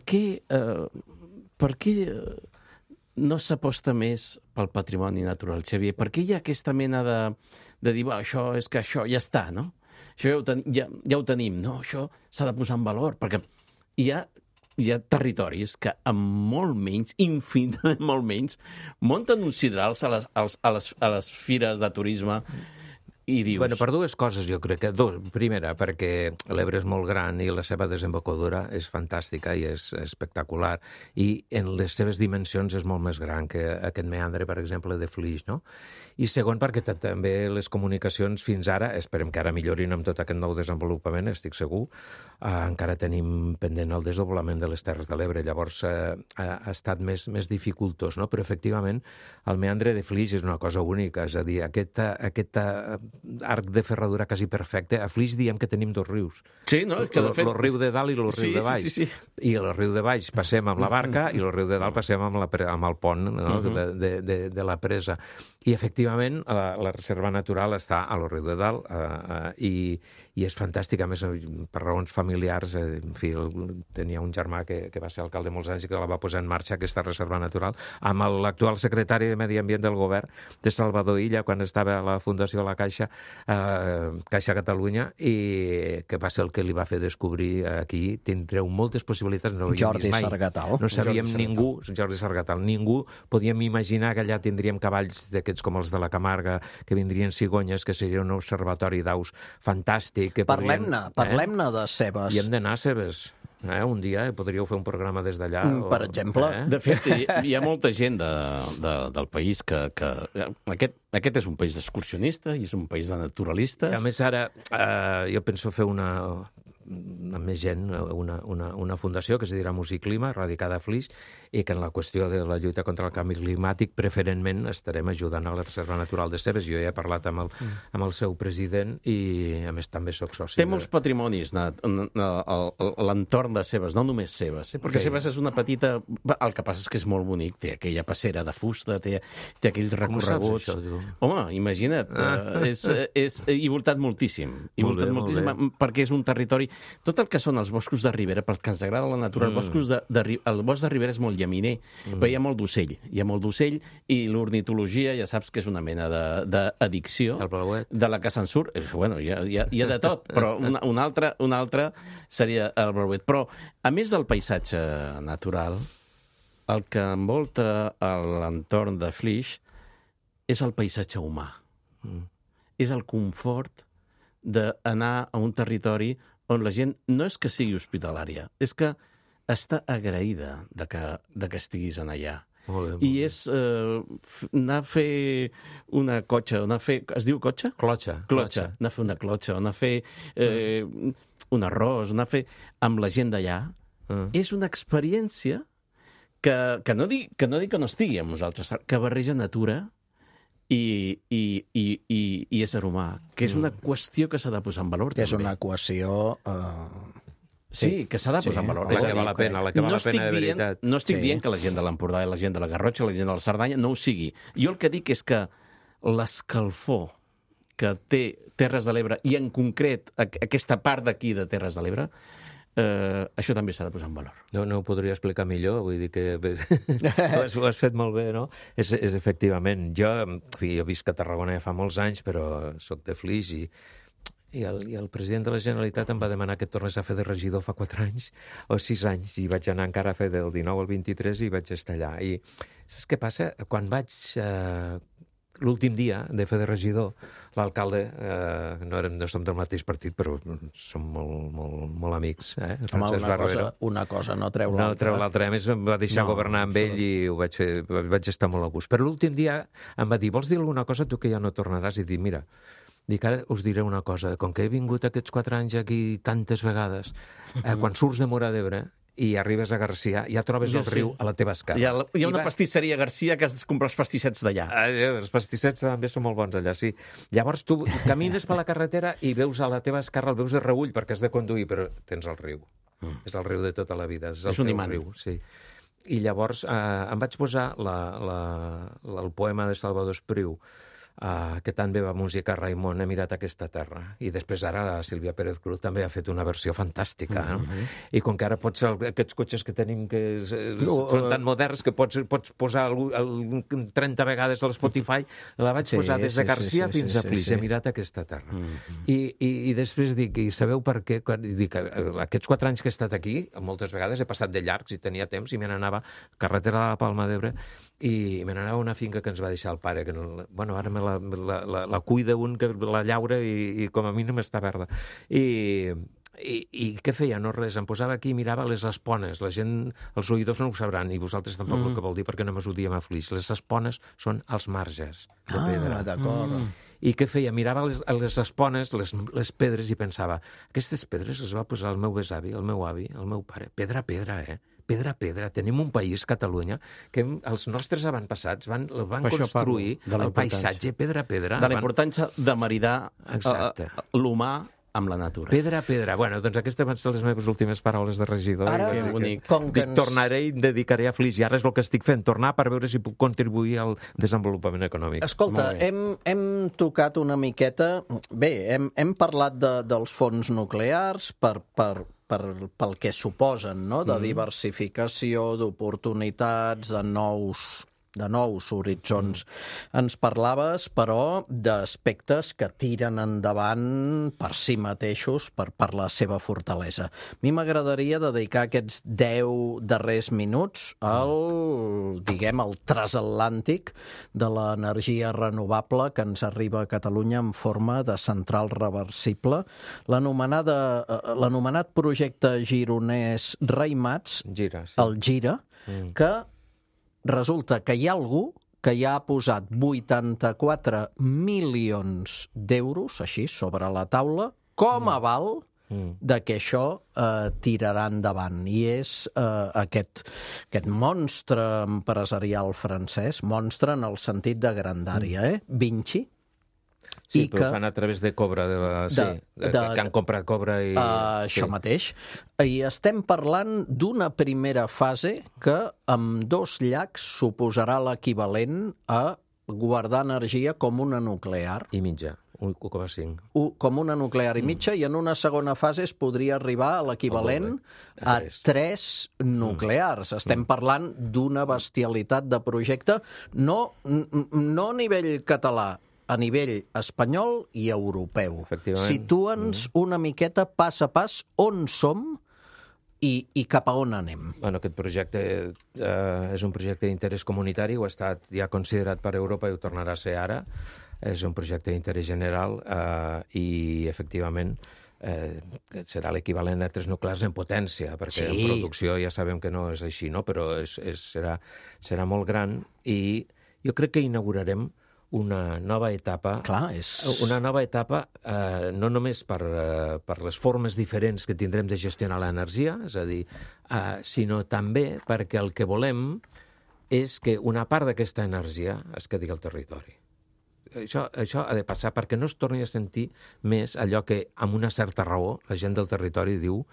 què no s'aposta més pel patrimoni natural, Xavier? Per què hi ha aquesta mena de dir, això ja està, no? Això ja ho tenim, no? Això s'ha de posar en valor, perquè hi ha territoris que amb molt menys, infinitament molt menys, munten uns sidrals a les fires de turisme i dius...
Bueno, per dues coses, jo crec que... Primera, perquè l'Ebre és molt gran i la seva desembocadura és fantàstica i és espectacular, i en les seves dimensions és molt més gran que aquest meandre, per exemple, de Flix, no? I segon, perquè també les comunicacions fins ara, esperem que ara millorin amb tot aquest nou desenvolupament, estic segur, encara tenim pendent el desdoblament de les Terres de l'Ebre, llavors ha estat més dificultós, no? Però efectivament el meandre de Flix és una cosa única, és a dir, aquest arc de ferradura quasi perfecte. A Flix diem que tenim dos rius.
Sí, no?
El riu de dalt i el riu de baix.
Sí.
I el riu de baix passem amb la barca i el riu de dalt passem amb el pont, no? de la presa. I, efectivament, la reserva natural està a el riu de dalt i és fantàstic. A més, per raons familiars, en fi, tenia un germà que va ser alcalde molts anys i que la va posar en marxa, aquesta reserva natural, amb l'actual secretari de Medi Ambient del govern, de Salvador Illa, quan estava a la Fundació La Caixa, Caixa Catalunya, i que va ser el que li va fer descobrir aquí. Tindreu moltes possibilitats, no ho havíem vist mai.
Sargatal.
No sabíem Jordi Sargatal, ningú podíem imaginar que allà tindríem cavalls d'aquests com els de la Camarga, que vindrien cigonyes, que seria un observatori d'aus fantàstic.
Parlem-ne de cebes.
I hem d'anar a cebes. Un dia podríeu fer un programa des d'allà.
Per exemple.
De fet, hi ha molta gent del país que aquest és un país d'excursionista i és un país de naturalistes.
I a més, ara jo penso fer amb més gent, una fundació que es dirà Musiclima, radicada a Flix, i que en la qüestió de la lluita contra el canvi climàtic preferentment estarem ajudant a la Reserva Natural de Cebes. Jo ja he parlat amb el seu president i, a més, també soc soci.
Té molts patrimonis l'entorn de Cebes, no només Cebes, perquè Cebes és una petita... El que passa és que és molt bonic, té aquella passera de fusta, té aquells recorreguts...
Com saps això, tu?
Home, imagina't, i voltat moltíssim, perquè és un territori... Tot el que són els boscos de ribera, pel que ens agrada la natura, el bosc de ribera és molt llaminer, però hi ha molt d'ocell, i l'ornitologia ja saps que és una mena d'addicció de la que se'n surt. Bueno, hi ha de tot, però una altra seria el blauet. Però, a més del paisatge natural, el que envolta l'entorn de Flix és el paisatge humà. És el confort d'anar a un territori on la gent no és que sigui hospitalària, és que està agraïda de que estiguis allà. I és anar a fer una cotxa, es diu cotxa?
Clotxa.
Anar a fer una clotxa, anar a fer un arròs, anar a fer amb la gent d'allà. És una experiència que no dic que no estigui amb nosaltres, que barreja natura i ésser humà, que és una qüestió que s'ha de posar en valor.
És una equació...
Sí, que s'ha de posar en valor.
La que val la pena de veritat.
No estic dient que la gent de l'Empordà, la gent de la Garrotxa, la gent de la Cerdanya no ho sigui. Jo el que dic és que l'escalfor que té Terres de l'Ebre, i en concret aquesta part d'aquí de Terres de l'Ebre, això també s'ha de posar en valor.
No ho podria explicar millor, vull dir que ho has fet molt bé, no? És efectivament, jo visc a Tarragona ja fa molts anys, però soc de Flix i el president de la Generalitat em va demanar que tornés a fer de regidor fa 4 anys o 6 anys, i vaig anar encara a fer del 19 al 23 i vaig estar allà. I saps què passa? Quan vaig... l'últim dia de fer de regidor, l'alcalde, no som del mateix partit, però som molt amics, Francesc Barbero.
Una cosa no treu l'altra.
No treu l'altra. A més, em va deixar governar amb ell i vaig estar molt a gust. Però l'últim dia em va dir, vols dir alguna cosa tu que ja no tornaràs? I dic, mira, ara us diré una cosa. Com que he vingut aquests 4 anys aquí tantes vegades, quan surts de Móra d'Ebre i arribes a Garcia, ja trobes el riu a la teva esquerra.
Hi ha una pastisseria a Garcia que has de comprar els pastissets d'allà.
Els pastissets també són molt bons allà, sí. Llavors tu camines per la carretera i veus a la teva esquerra, el veus de reüll perquè has de conduir, però tens el riu. És el riu de tota la vida. És
un imant.
Riu, sí. I llavors em vaig posar el poema de Salvador Espriu, que tant bé va musicar Raimon, he mirat aquesta terra. I després ara la Sílvia Pérez Cruz també ha fet una versió fantàstica. I com que ara aquests cotxes que tenim que són tan moderns que pots posar 30 vegades a l'Spotify, la vaig posar des de Garcia fins a Flix. He mirat aquesta terra. I després dic, i sabeu per què? Dic, aquests 4 anys que he estat aquí, moltes vegades he passat de llargs i tenia temps i me n'anava carretera de la Palma d'Ebre i me n'anava a una finca que ens va deixar el pare, que ara la cuida un que la llaura i com a mínim està verda. I què feia? No res. Em posava aquí i mirava les espones. La gent, els oïdors no ho sabran, i vosaltres tampoc el que vol dir, perquè només ho diem a Flix. Les espones són els marges de pedra.
D'acord.
I què feia? Mirava les espones, les pedres, i pensava, aquestes pedres les va posar el meu besavi, el meu avi, el meu pare. Pedra, pedra, pedra. Tenim un país, Catalunya, que els nostres avantpassats van construir el paisatge pedra.
De la importància de maridar l'humà amb la natura.
Pedra. Bueno, doncs aquestes van ser les meves últimes paraules de regidor.
Ara,
tornaré i em dedicaré a Flix. I ara és el que estic fent, tornar per veure si puc contribuir al desenvolupament econòmic.
Escolta, hem tocat una miqueta... Bé, hem parlat dels fons nuclears pel que suposen, no? De diversificació, d'oportunitats, de nous de nous horitzons. Ens parlaves, però, d'aspectes que tiren endavant per si mateixos, per la seva fortalesa. A mi m'agradaria dedicar aquests 10 darrers minuts al transatlàntic de l'energia renovable que ens arriba a Catalunya en forma de central reversible. L'anomenat projecte gironès Raimats, el Gira, que resulta que hi ha algú que ja ha posat 84 milions d'euros, així, sobre la taula, com a aval de que això tirarà endavant. I és aquest monstre empresarial francès, monstre en el sentit de grandària, Vinci.
Sí, però ho fan a través de Cobra, que han comprat Cobra i...
Això mateix. I estem parlant d'una primera fase que amb 2 llacs suposarà l'equivalent a guardar energia com una nuclear.
I mitja, 1,5.
Com una nuclear i mitja, i en una segona fase es podria arribar a l'equivalent a 3 nuclears. Estem parlant d'una bestialitat de projecte, no a nivell català, a nivell espanyol i europeu. Situa'ns una miqueta pas a pas on som i cap a on anem.
Bueno, aquest projecte és un projecte d'interès comunitari, ho ha estat ja considerat per Europa i ho tornarà a ser ara. És un projecte d'interès general i, efectivament, serà l'equivalent a 3 nuclears en potència, perquè en producció ja sabem que no és així, no? Però serà molt gran i jo crec que inaugurarem una nova etapa. Una nova etapa no només per les formes diferents que tindrem de gestionar l'energia, és a dir, sinó també perquè el que volem és que una part d'aquesta energia es quedi al territori. Això ha de passar perquè no es torni a sentir més allò que, amb una certa raó, la gent del territori diu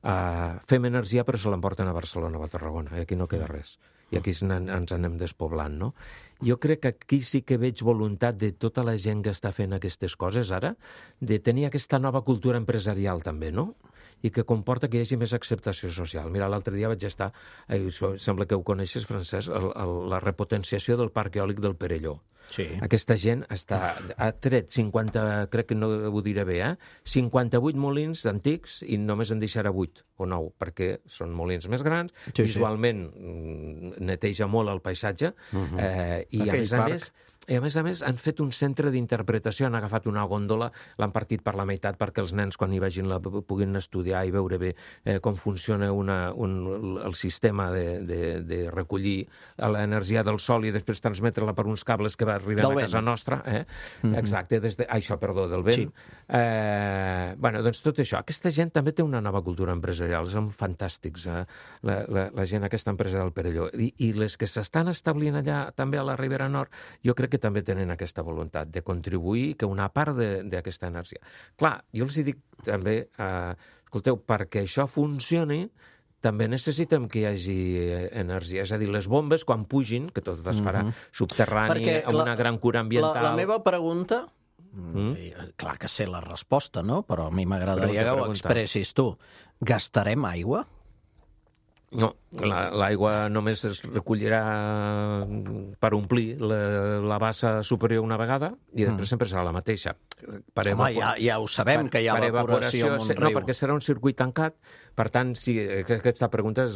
fem energia però se l'emporten a Barcelona o a Tarragona, i aquí no queda res. I aquí ens anem despoblant, no? Jo crec que aquí sí que veig voluntat de tota la gent que està fent aquestes coses ara, de tenir aquesta nova cultura empresarial també, no? I que comporta que hi hagi més acceptació social. Mira, l'altre dia vaig estar, sembla que ho coneixes, Francesc, la repotenciació del parc eòlic del Perelló.
Sí.
Aquesta gent ha tret 50, crec que no ho diré bé, 58 molins antics i només en deixarà 8 o 9, perquè són molins més grans, visualment neteja molt el paisatge, i a més a més han fet un centre d'interpretació, han agafat una gòndola, l'han partit per la meitat perquè els nens quan hi vagin puguin estudiar i veure bé com funciona el sistema de recollir l'energia del sol i després transmetre-la per uns cables que va arribant a casa nostra. Exacte, del vent. Bueno, doncs tot això. Aquesta gent també té una nova cultura empresarial, són fantàstics, la gent, aquesta empresa del Perelló. I les que s'estan establint allà també a la Ribera Nord, jo crec que també tenen aquesta voluntat de contribuir que una part d'aquesta energia. Clar, jo els dic també, escolteu, perquè això funcioni, també necessitem que hi hagi energia. És a dir, les bombes, quan pugin, que tot es farà subterrani, amb una gran cura ambiental...
La meva pregunta, clar que sé la resposta, no? Però a mi m'agradaria que ho expressis tu. Gastarem aigua?
No, l'aigua només es recollirà per omplir la bassa superior una vegada i després sempre serà la mateixa.
Home, ja ho sabem, que hi ha evaporació en un riu.
No, perquè serà un circuit tancat. Per tant, sí, aquesta pregunta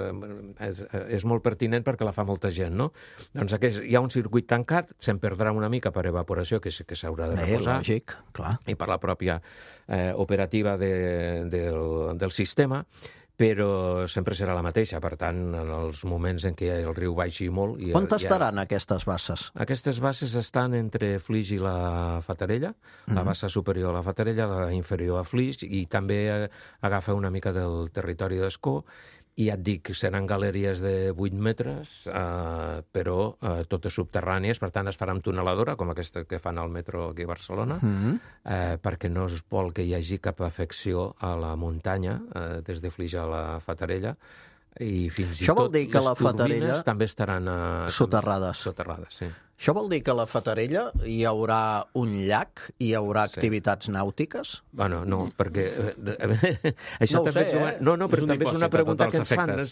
és molt pertinent perquè la fa molta gent, no? Doncs hi ha un circuit tancat, se'n perdrà una mica per evaporació, que s'haurà de reposar.
Lògic, clar.
I per la pròpia operativa del sistema, però sempre serà la mateixa. Per tant, en els moments en què el riu baixi molt...
On estaran aquestes basses?
Aquestes basses estan entre Flix i la Fatarella, la bassa superior a la Fatarella, la inferior a Flix, i també agafa una mica del territori d'Escó, i ja et dic, seran galeries de 8 metres, però totes subterrànies, per tant es farà amb tuneladora, com aquesta que fan al metro aquí a Barcelona, perquè no es vol que hi hagi cap afecció a la muntanya, des de Flix a la Fatarella, i fins i tot les turbines també estaran
soterrades.
Soterrades, sí.
Això vol dir que a la Fatarella hi haurà un llac, hi haurà activitats nàutiques?
Bueno, no, perquè... això
no ho sé,
No, però també és una pregunta que ens fan. Que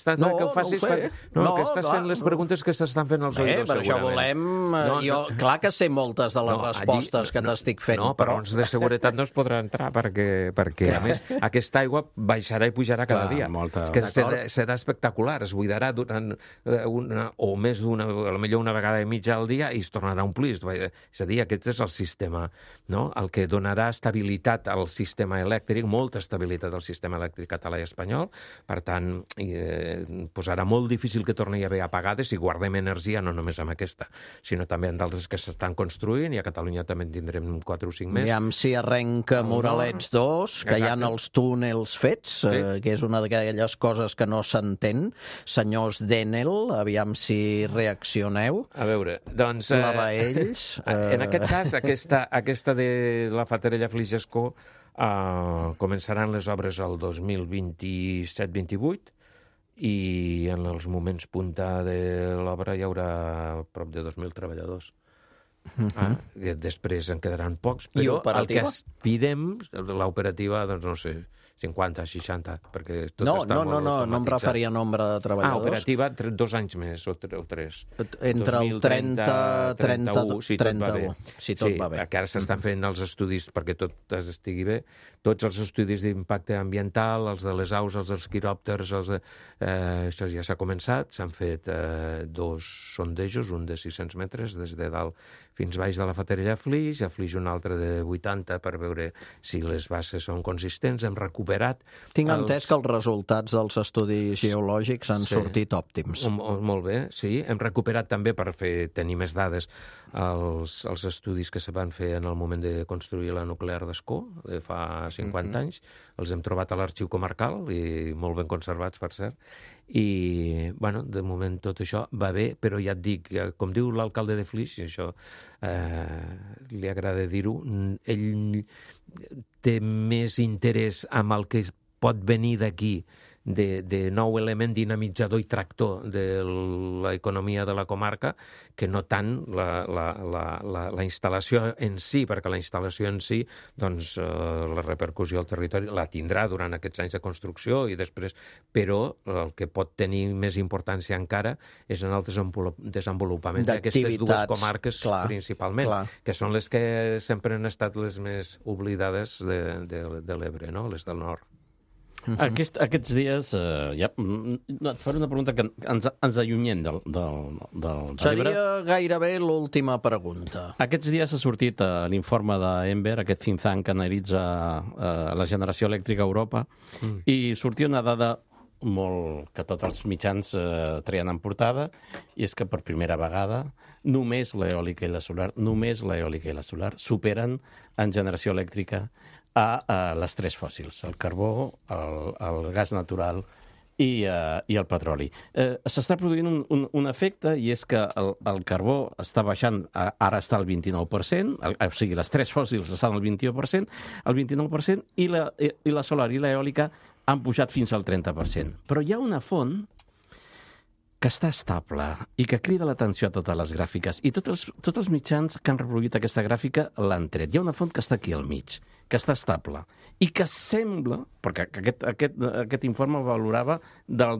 estàs fent les preguntes que s'estan fent els oïdors,
per això volem... Jo, clar que sé moltes de les respostes que t'estic fent.
No, per raons de seguretat no es podrà entrar, perquè a més, aquesta aigua baixarà i pujarà cada dia. Serà espectacular, es buidarà durant o més d'una, potser una vegada i mitja al dia, i es tornarà a omplir. És a dir, aquest és el sistema, no? El que donarà estabilitat al sistema elèctric, molta estabilitat al sistema elèctric català i espanyol. Per tant, posarà molt difícil que torni a haver apagades i guardem energia, no només amb aquesta, sinó també en d'altres que s'estan construint, i a Catalunya també en tindrem 4 o 5 més.
Aviam si arrenca Moralets 2, que hi ha els túnels fets, que és una d'aquelles coses que no s'entén. Senyors d'Enel, aviam si reaccioneu.
A veure, doncs...
Ells,
en aquest cas, aquesta de la Fatarella Flix-Escó començaran les obres el 2027-28 i en els moments punta de l'obra hi haurà prop de 2.000 treballadors. Després en quedaran pocs, però el que aspirem, l'operativa, doncs no sé, 50, 60, perquè tot està molt automatitzat.
No em referia a nombre de treballadors.
Operativa 2 anys més, o 3.
Entre el 30 i 31, si tot va bé.
Que ara s'estan fent els estudis perquè tot estigui bé. Tots els estudis d'impacte ambiental, els de les aus, els dels quiròpters, això ja s'ha començat. S'han fet 2 sondejos, un de 600 metres, des de dalt fins baix de la Fatarella Flix, a Flix un altre de 80 per veure si les bases són consistents. Hem recuperat...
Tinc entès que els resultats dels estudis geològics han sortit òptims.
Molt bé, sí. Hem recuperat també, per tenir més dades, els estudis que se van fer en el moment de construir la nuclear d'Escó, de fa 50 anys. Els hem trobat a l'arxiu comarcal, i molt ben conservats, per cert. I, bueno, de moment tot això va bé, però ja et dic, com diu l'alcalde de Flix, i això li agrada dir-ho, ell té més interès amb el que pot venir d'aquí, de nou element dinamitzador i tractor de l'economia de la comarca, que no tant la instal·lació en si, perquè la instal·lació en si, doncs, la repercussió al territori la tindrà durant aquests anys de construcció i després, però el que pot tenir més importància encara és en el desenvolupament d'aquestes dues comarques, principalment, que són les que sempre han estat les més oblidades de l'Ebre, no? Les del nord.
Aquests dies, et faré una pregunta que ens allunyem del Ebre.
Seria gairebé l'última pregunta.
Aquests dies ha sortit l'informe d'Enver, aquest think tank que analitza la generació elèctrica a Europa, i sortia una dada que tots els mitjans treien en portada, i és que per primera vegada només l'eòlica i la solar superen en generació elèctrica a les 3 fòssils, el carbó, el gas natural i el petroli. S'està produint un efecte, i és que el carbó està baixant, ara està al 29%, o sigui, les 3 fòssils estan al 29%, i la solar i l'eòlica han pujat fins al 30%. Però hi ha una font que està estable i que crida l'atenció a totes les gràfiques, i tots els mitjans que han reproduït aquesta gràfica l'han tret. Hi ha una font que està aquí al mig, que està estable, i que sembla, perquè aquest informe valorava del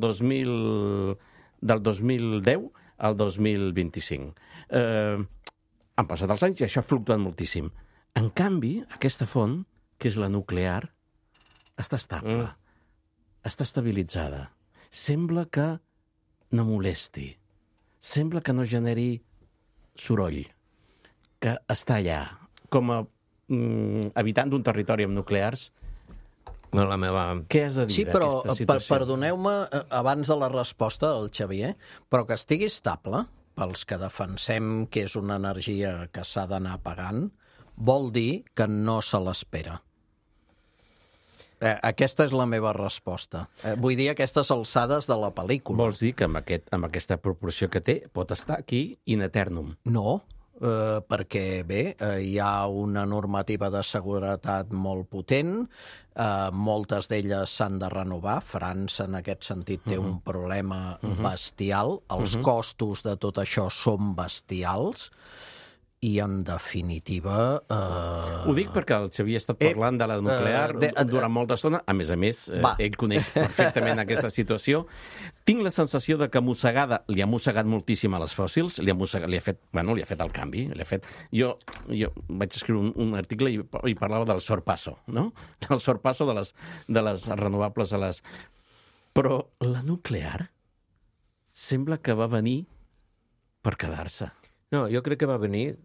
2010 al 2025. Han passat els anys i això ha fluctuat moltíssim. En canvi, aquesta font, que és la nuclear, està estable, està estabilitzada. Sembla que no molesti, sembla que no generi soroll, que està allà, com a habitant d'un territori amb nuclears. Què has de dir d'aquesta situació?
Perdoneu-me, abans de la resposta del Xavier, però que estigui estable, pels que defensem que és una energia que s'ha d'anar pagant, vol dir que no se l'espera. Aquesta és la meva resposta. Vull dir, aquestes alçades de la pel·lícula.
Vols dir que amb aquesta proporció que té pot estar aquí in eternum?
No, perquè, bé, hi ha una normativa de seguretat molt potent, moltes d'elles s'han de renovar. França, en aquest sentit, té un problema bestial. Els costos de tot això són bestials. I, en definitiva...
Ho dic perquè el Xavier ha estat parlant de la nuclear durant molta estona. A més, ell coneix perfectament aquesta situació. Tinc la sensació de que li ha mossegat moltíssim a les fòssils, li ha fet el canvi. Jo vaig escriure un article i parlava del sorpasso, no? El sorpasso de les renovables a les... Però la nuclear sembla que va venir per quedar-se.
No, jo crec que va venir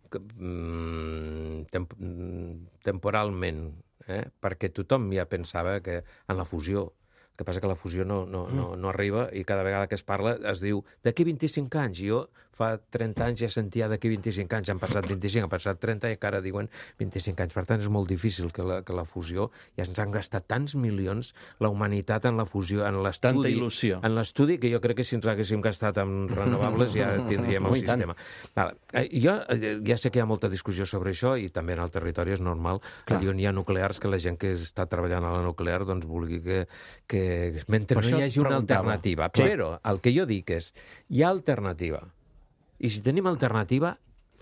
temporalment, perquè tothom ja pensava que en la fusió, el que passa que la fusió no arriba i cada vegada que es parla es diu d'aquí 25 anys. Jo fa 30 anys ja sentia d'aquí 25 anys, han passat 25, han passat 30 i encara diuen 25 anys. Per tant, és molt difícil que la fusió, ja ens han gastat tants milions, la humanitat en la fusió, en l'estudi...
Tanta il·lusió.
En l'estudi, que jo crec que si ens haguéssim gastat en renovables ja tindríem el sistema. Jo ja sé que hi ha molta discussió sobre això i també en el territori és normal que diuen hi ha nuclears, que la gent que està treballant a la nuclear doncs vulgui que mentre no hi hagi una alternativa. Però el que jo dic és, hi ha alternativa. I si tenim alternativa,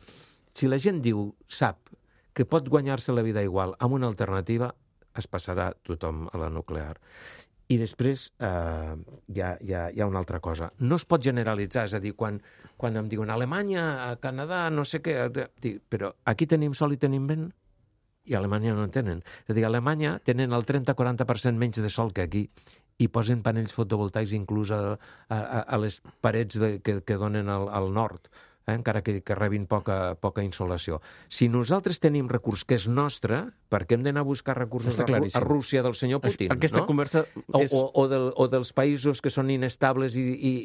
si la gent sap que pot guanyar-se la vida igual amb una alternativa, es passarà tothom a la nuclear. I després hi ha una altra cosa. No es pot generalitzar, és a dir, quan em diuen Alemanya, a Canadà, no sé què, però aquí tenim sol i tenim vent, i a Alemanya no en tenen. És a dir, a Alemanya tenen el 30-40% menys de sol que aquí, i posen panells fotovoltaics inclús a les parets que donen al nord, encara que rebin poca insolació. Si nosaltres tenim recurs que és nostre, per què hem d'anar a buscar recursos a Rússia del senyor Putin?
Aquesta conversa és...
O dels països que són inestables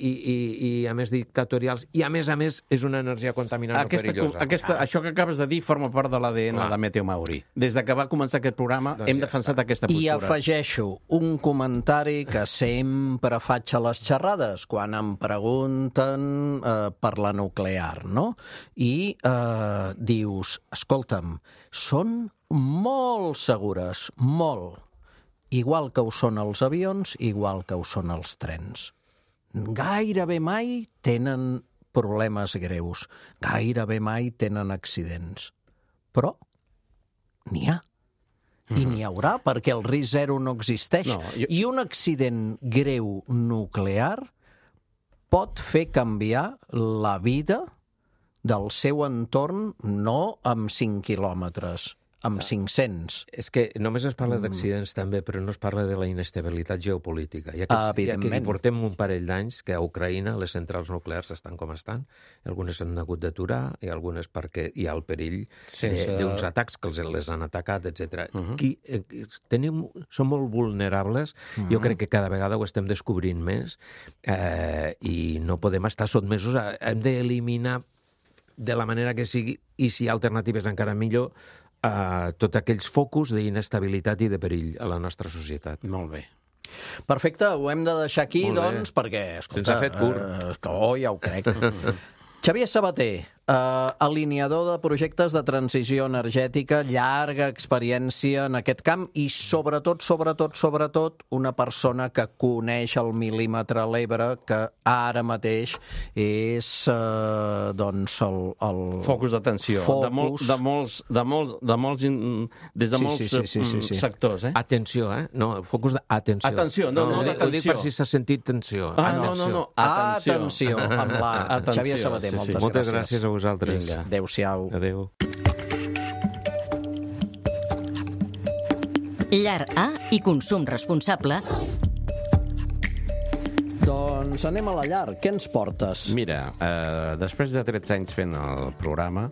i a més dictatorials, i a més és una energia contaminant o perillosa.
Això que acabes de dir forma part de l'ADN de Meteo Mauri. Des de que va començar aquest programa hem defensat aquesta postura.
I afegeixo un comentari que sempre faig a les xerrades quan em pregunten per la nuclear, no? I dius, escolta'm, són molt segures, molt. Igual que ho són els avions, igual que ho són els trens. Gairebé mai tenen problemes greus, gairebé mai tenen accidents. Però n'hi ha. I n'hi haurà, perquè el risc zero no existeix. I un accident greu nuclear pot fer canviar la vida del seu entorn no amb 5 quilòmetres, amb 500.
És que només es parla d'accidents també, però no es parla de la inestabilitat geopolítica. Ja que portem un parell d'anys que a Ucraïna les centrals nuclears estan com estan, algunes s'han hagut d'aturar i algunes perquè hi ha el perill d'uns atacs que les han atacat, etc. Som molt vulnerables, jo crec que cada vegada ho estem descobrint més i no podem estar sotmesos hem d'eliminar de la manera que sigui, i si hi ha alternatives encara millor, tots aquells focus d'inestabilitat i de perill a la nostra societat.
Molt bé.
Perfecte, ho hem de deixar aquí, doncs, perquè...
Se'ns ha fet curt.
Ja ho crec. Xavier Sabater, alineador de projectes de transició energètica, llarga experiència en aquest camp i sobretot, una persona que coneix el mil·límetre l'Ebre, que ara mateix és doncs el
focus d'atenció des de molts sectors.
Atenció, no, focus d'atenció.
Atenció, no d'atenció.
Ho dic per si s'ha sentit tensió.
No,
atenció, amb la Xavier Sabater.
Moltes gràcies a vosaltres.
Vinga.
Adéu-siau.
Adéu.
Llar A i consum responsable.
Doncs anem a la llar. Què ens portes?
Mira, després de 13 anys fent el programa,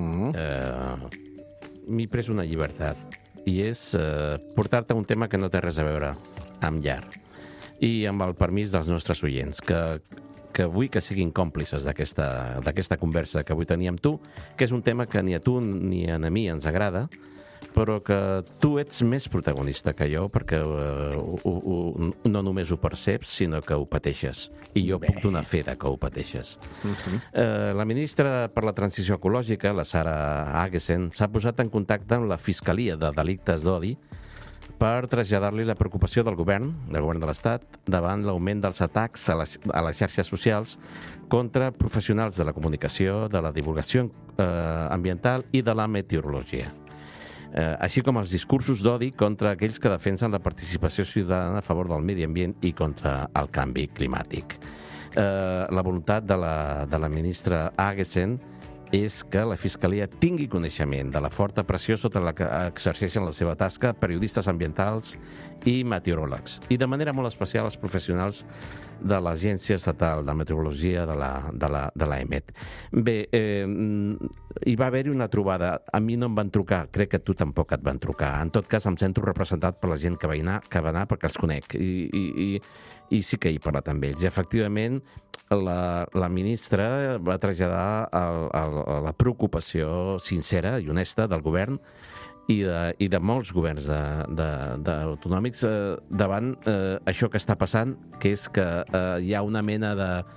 m'he pres una llibertat. I és portar-te un tema que no té res a veure amb llar. I amb el permís dels nostres oients, que vull que siguin còmplices d'aquesta conversa que avui teníem amb tu, que és un tema que ni a tu ni a mi ens agrada, però que tu ets més protagonista que jo, perquè no només ho perceps, sinó que ho pateixes. I jo puc donar fe que ho pateixes. La ministra per la Transició Ecològica, la Sara Agesen, s'ha posat en contacte amb la Fiscalia de Delictes d'Odi per traslladar-li la preocupació del govern de l'Estat, davant l'augment dels atacs a les xarxes socials contra professionals de la comunicació, de la divulgació ambiental i de la meteorologia. Així com els discursos d'odi contra aquells que defensen la participació ciutadana a favor del medi ambient i contra el canvi climàtic. La voluntat de la ministra Agesen és que la Fiscalia tingui coneixement de la forta pressió sota la que exerceixen la seva tasca periodistes ambientals i meteoròlegs, i de manera molt especial els professionals de l'Agència Estatal de Meteorologia de l'EMET. Bé, hi va haver-hi una trobada. A mi no em van trucar, crec que tu tampoc et van trucar. En tot cas, em sento representat per la gent que va anar perquè els conec, i sí que he parlat amb ells. I, efectivament, la ministra va traslladar la preocupació sincera i honesta del govern i de molts governs autonòmics davant això que està passant, que és que hi ha una mena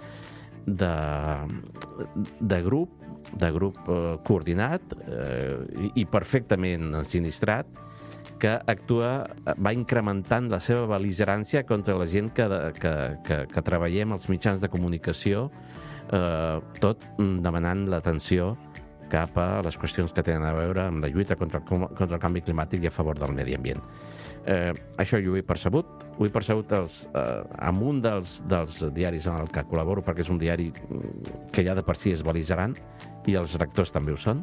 de grup coordinat i perfectament ensinistrat que va incrementant la seva bel·ligerància contra la gent que treballem als mitjans de comunicació, tot demanant l'atenció cap a les qüestions que tenen a veure amb la lluita contra el canvi climàtic i a favor del medi ambient. Això jo ho he percebut amb un dels diaris en el que col·laboro, perquè és un diari que ja de per si és bel·ligerant, i els rectors també ho són,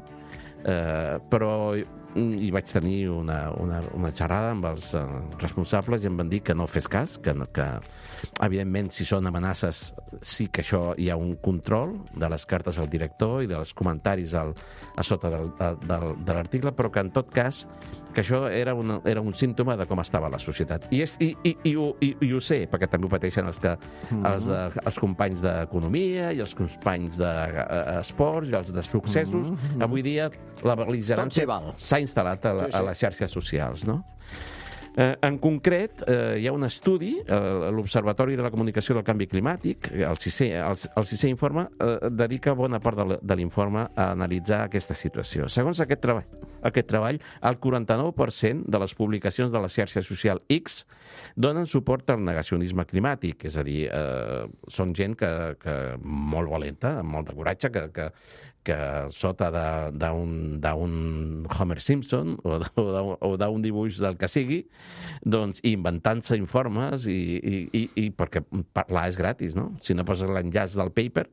però hi vaig tenir una xerrada amb els responsables i em van dir que no fes cas, que evidentment si són amenaces sí que això hi ha un control de les cartes al director i dels comentaris a sota de l'article, però que en tot cas que això era un símptoma de com estava la societat. I ho sé, perquè també ho pateixen els companys d'economia i els companys d'esports i els de successos. Avui dia la bel·ligerància s'ha instal·lat a les xarxes socials, no? En concret, hi ha un estudi, l'Observatori de la Comunicació del Canvi Climàtic, el sisè informe, dedica bona part de l'informe a analitzar aquesta situació. Segons aquest treball, el 49% de les publicacions de la xarxa social X donen suport al negacionisme climàtic, és a dir, són gent que molt valenta, amb molt de coratge, que sota d'un Homer Simpson o d'un dibuix del que sigui, doncs inventant-se informes i perquè parlar és gratis, no? Si no poses l'enllaç del paper,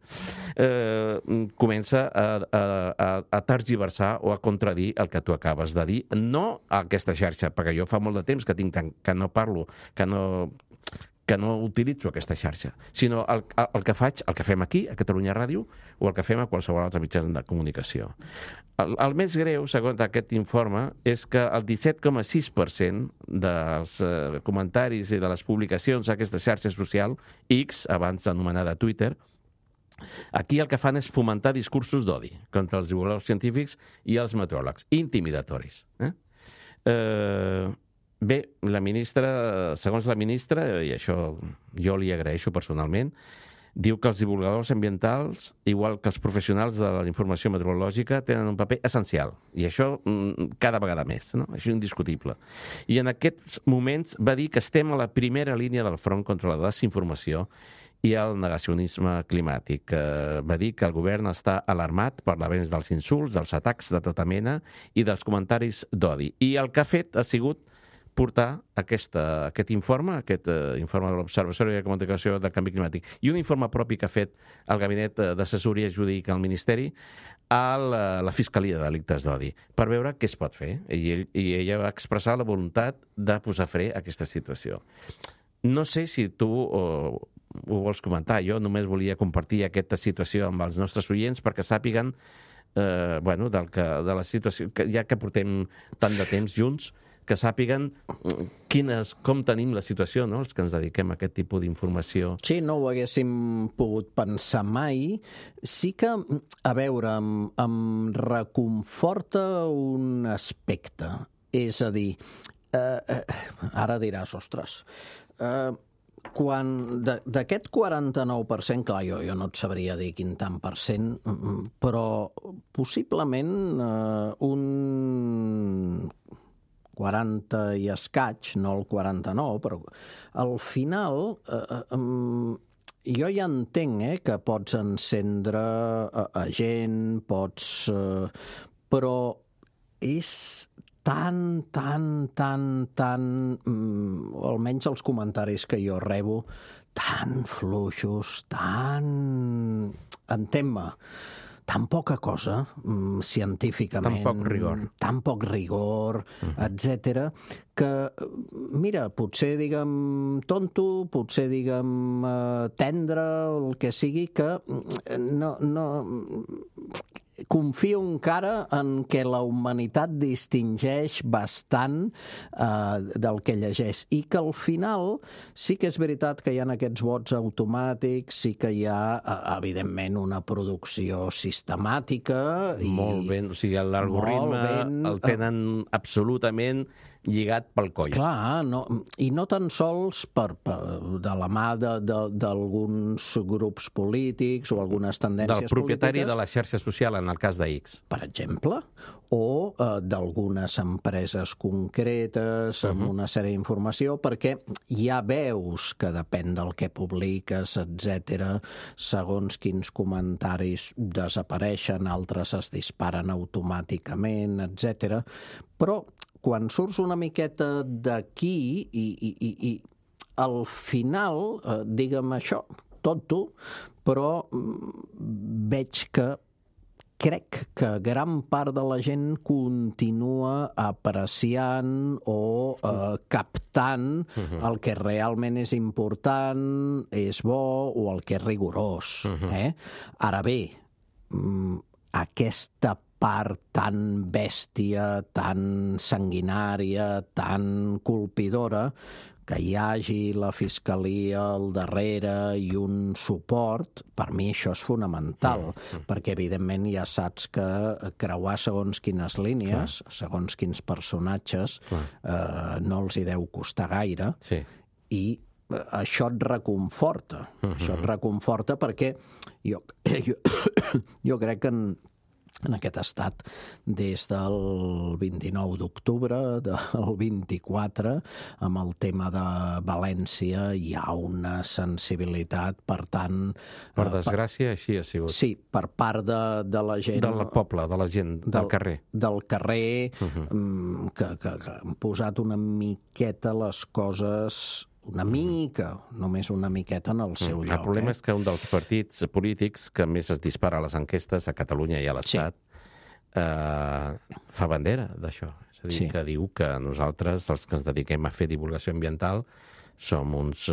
comença a tergiversar o a contradir el que tu acabes de dir. No a aquesta xarxa, perquè jo fa molt de temps que no parlo, que no utilitzo aquesta xarxa, sinó el que faig, el que fem aquí, a Catalunya Ràdio, o el que fem a qualsevol altre mitjà de comunicació. El més greu, segons aquest informe, és que el 17,6% dels comentaris i de les publicacions a aquesta xarxa social, X, abans anomenada Twitter, aquí el que fan és fomentar discursos d'odi contra els divulgadors científics i els meteoròlegs, intimidatoris. Bé, la ministra, segons la ministra, i això jo li agraeixo personalment, diu que els divulgadors ambientals, igual que els professionals de la informació meteorològica, tenen un paper essencial. I això cada vegada més, no? Això és indiscutible. I en aquests moments va dir que estem a la primera línia del front contra la desinformació i el negacionisme climàtic. Va dir que el govern està alarmat per l'avenç dels insults, dels atacs de tota mena i dels comentaris d'odi. I el que ha fet ha sigut portar aquest informe de l'Observatori de Comunicació del Canvi Climàtic i un informe propi que ha fet el Gabinet d'Assessoria Jurídica al Ministeri a la Fiscalia de Delictes d'Odi per veure què es pot fer. I ella va expressar la voluntat de posar fre a aquesta situació. No sé si tu ho vols comentar. Jo només volia compartir aquesta situació amb els nostres oients perquè sàpiguen de la situació, ja que portem tant de temps junts, que sàpiguen com tenim la situació, no?, els que ens dediquem a aquest tipus d'informació.
Sí, no ho haguéssim pogut pensar mai. Sí que, a veure, em reconforta un aspecte. És a dir, ara diràs, ostres, quan d'aquest 49%, clar, jo no et sabria dir quin tant per cent, però possiblement un 40 i escaig, no el 49, però al final jo ja entenc que pots encendre a gent, però és tan, almenys els comentaris que jo rebo, tan fluixos, entén-me, tan poca cosa científicament, tan poc rigor, etc., que, mira, potser diguem tonto, potser diguem tendre, el que sigui, que no confio encara en què la humanitat distingeix bastant del que llegeix i que al final sí que és veritat que hi ha aquests vots automàtics, sí que hi ha, evidentment, una producció sistemàtica.
Molt ben, o sigui, l'algoritme el tenen absolutament lligat pel coll.
Clar, i no tan sols de la mà d'alguns grups polítics o algunes tendències polítiques.
Del propietari de la xarxa social, en el cas de X.
Per exemple, o d'algunes empreses concretes amb una sèrie d'informació, perquè ja veus que depèn del que publiques, etc. Segons quins comentaris desapareixen, altres es disparen automàticament, etc. Però quan surts una miqueta d'aquí i al final, digue'm això, tonto, però veig que crec que gran part de la gent continua apreciant o captant el que realment és important, és bo o el que és rigorós. Ara bé, aquesta part tan bèstia, tan sanguinària, tan colpidora, que hi hagi la Fiscalia al darrere i un suport, per mi això és fonamental, perquè evidentment ja saps que creuar segons quines línies, segons quins personatges, no els hi deu costar gaire, i això et reconforta. Això et reconforta perquè jo crec que en aquest estat, des del 29 d'octubre del 24, amb el tema de València, hi ha una sensibilitat, per tant...
Per desgràcia, així ha sigut.
Sí, per part de la gent...
Del poble, de la gent, del carrer.
Del carrer, que han posat una miqueta les coses... una mica, només una miqueta en el seu lloc.
El problema és que un dels partits polítics que més es dispara a les enquestes a Catalunya i a l'Estat fa bandera d'això. És a dir, que diu que nosaltres, els que ens dediquem a fer divulgació ambiental, som uns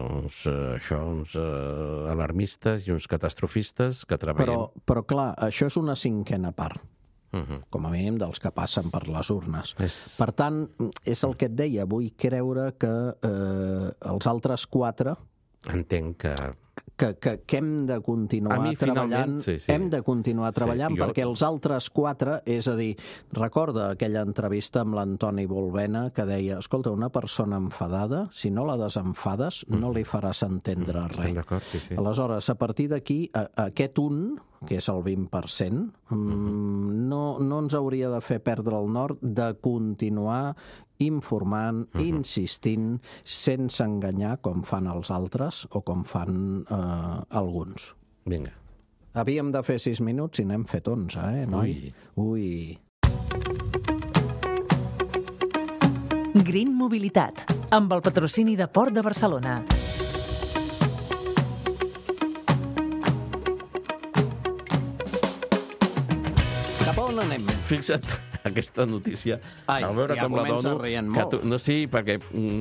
alarmistes i uns catastrofistes que treballem...
Però clar, això és una cinquena part. Com a mínim dels que passen per les urnes. Per tant, és el que et deia, vull creure que els altres 4...
Entenc
que hem de continuar treballant, hem de continuar treballant perquè els altres 4, és a dir, recorda aquella entrevista amb l'Antoni Bolbena que deia, escolta, una persona enfadada, si no la desenfades, no li faràs entendre res. Aleshores, a partir d'aquí, aquest que és el 20%, no ens hauria de fer perdre el nord de continuar informant, insistint, sense enganyar com fan els altres o com fan alguns.
Vinga.
Havíem de fer 6 minuts i n'hem fet 11, noi? Ui.
Green Mobilitat, amb el patrocini de Port de Barcelona.
Cap a on anem?
Fixa't aquesta notícia.
Ai, ja comença rient molt.
No, sí, perquè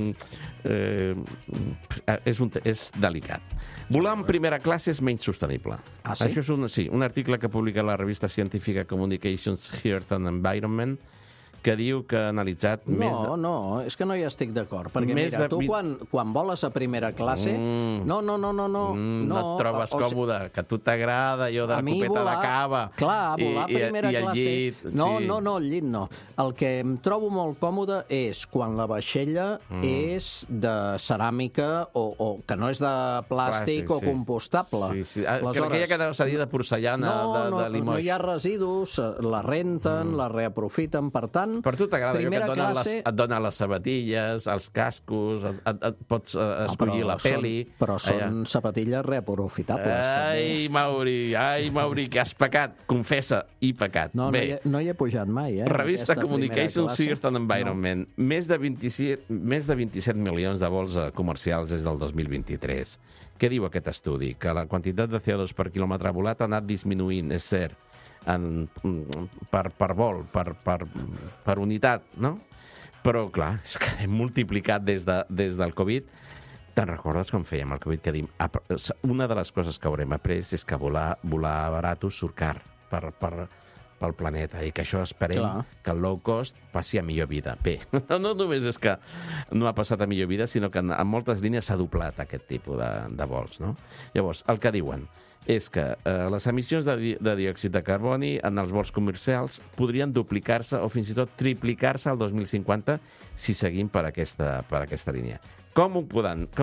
és delicat. Volar en primera classe és menys sostenible.
Ah, sí?
Això és un article que publica la revista científica Communications, Health and Environment, que diu que ha analitzat més de...
No, és que no hi estic d'acord, perquè mira, tu quan voles a primera classe... No.
No et trobes còmode, que a tu t'agrada allò de la copeta de cava...
Clar, volar a primera classe...
I el llit...
No, el llit no. El que em trobo molt còmode és quan la vaixella és de ceràmica o que no és de plàstic o compostable.
Sí. Aquella que seria de porcellana, de limoix.
No hi ha residus, la renten, la reaprofiten, per tant...
Per tu t'agrada allò que et donen les sabatilles, els cascos, et pots escollir la peli...
Però són sabatilles reaprofitables.
Ai, Mauri, que has pecat. Confessa, i pecat.
No hi he pujat mai,
Revista Communications, Earth and Environment. Més de 27 milions de vols comercials des del 2023. Què diu aquest estudi? Que la quantitat de CO2 per quilòmetre volat ha anat disminuint, és cert, per vol, per unitat, no? Però, clar, és que hem multiplicat des del Covid. Te'n recordes com fèiem el Covid? Que diem, una de les coses que haurem après és que volar barat surt car pel planeta, i que això esperem que el low cost passi a millor vida. Bé, no només és que no ha passat a millor vida, sinó que en moltes línies s'ha doblat aquest tipus de vols, no? Llavors, el que diuen és que les emissions de diòxid de carboni en els vols comercials podrien duplicar-se o fins i tot triplicar-se al 2050 si seguim per aquesta línia. Com ho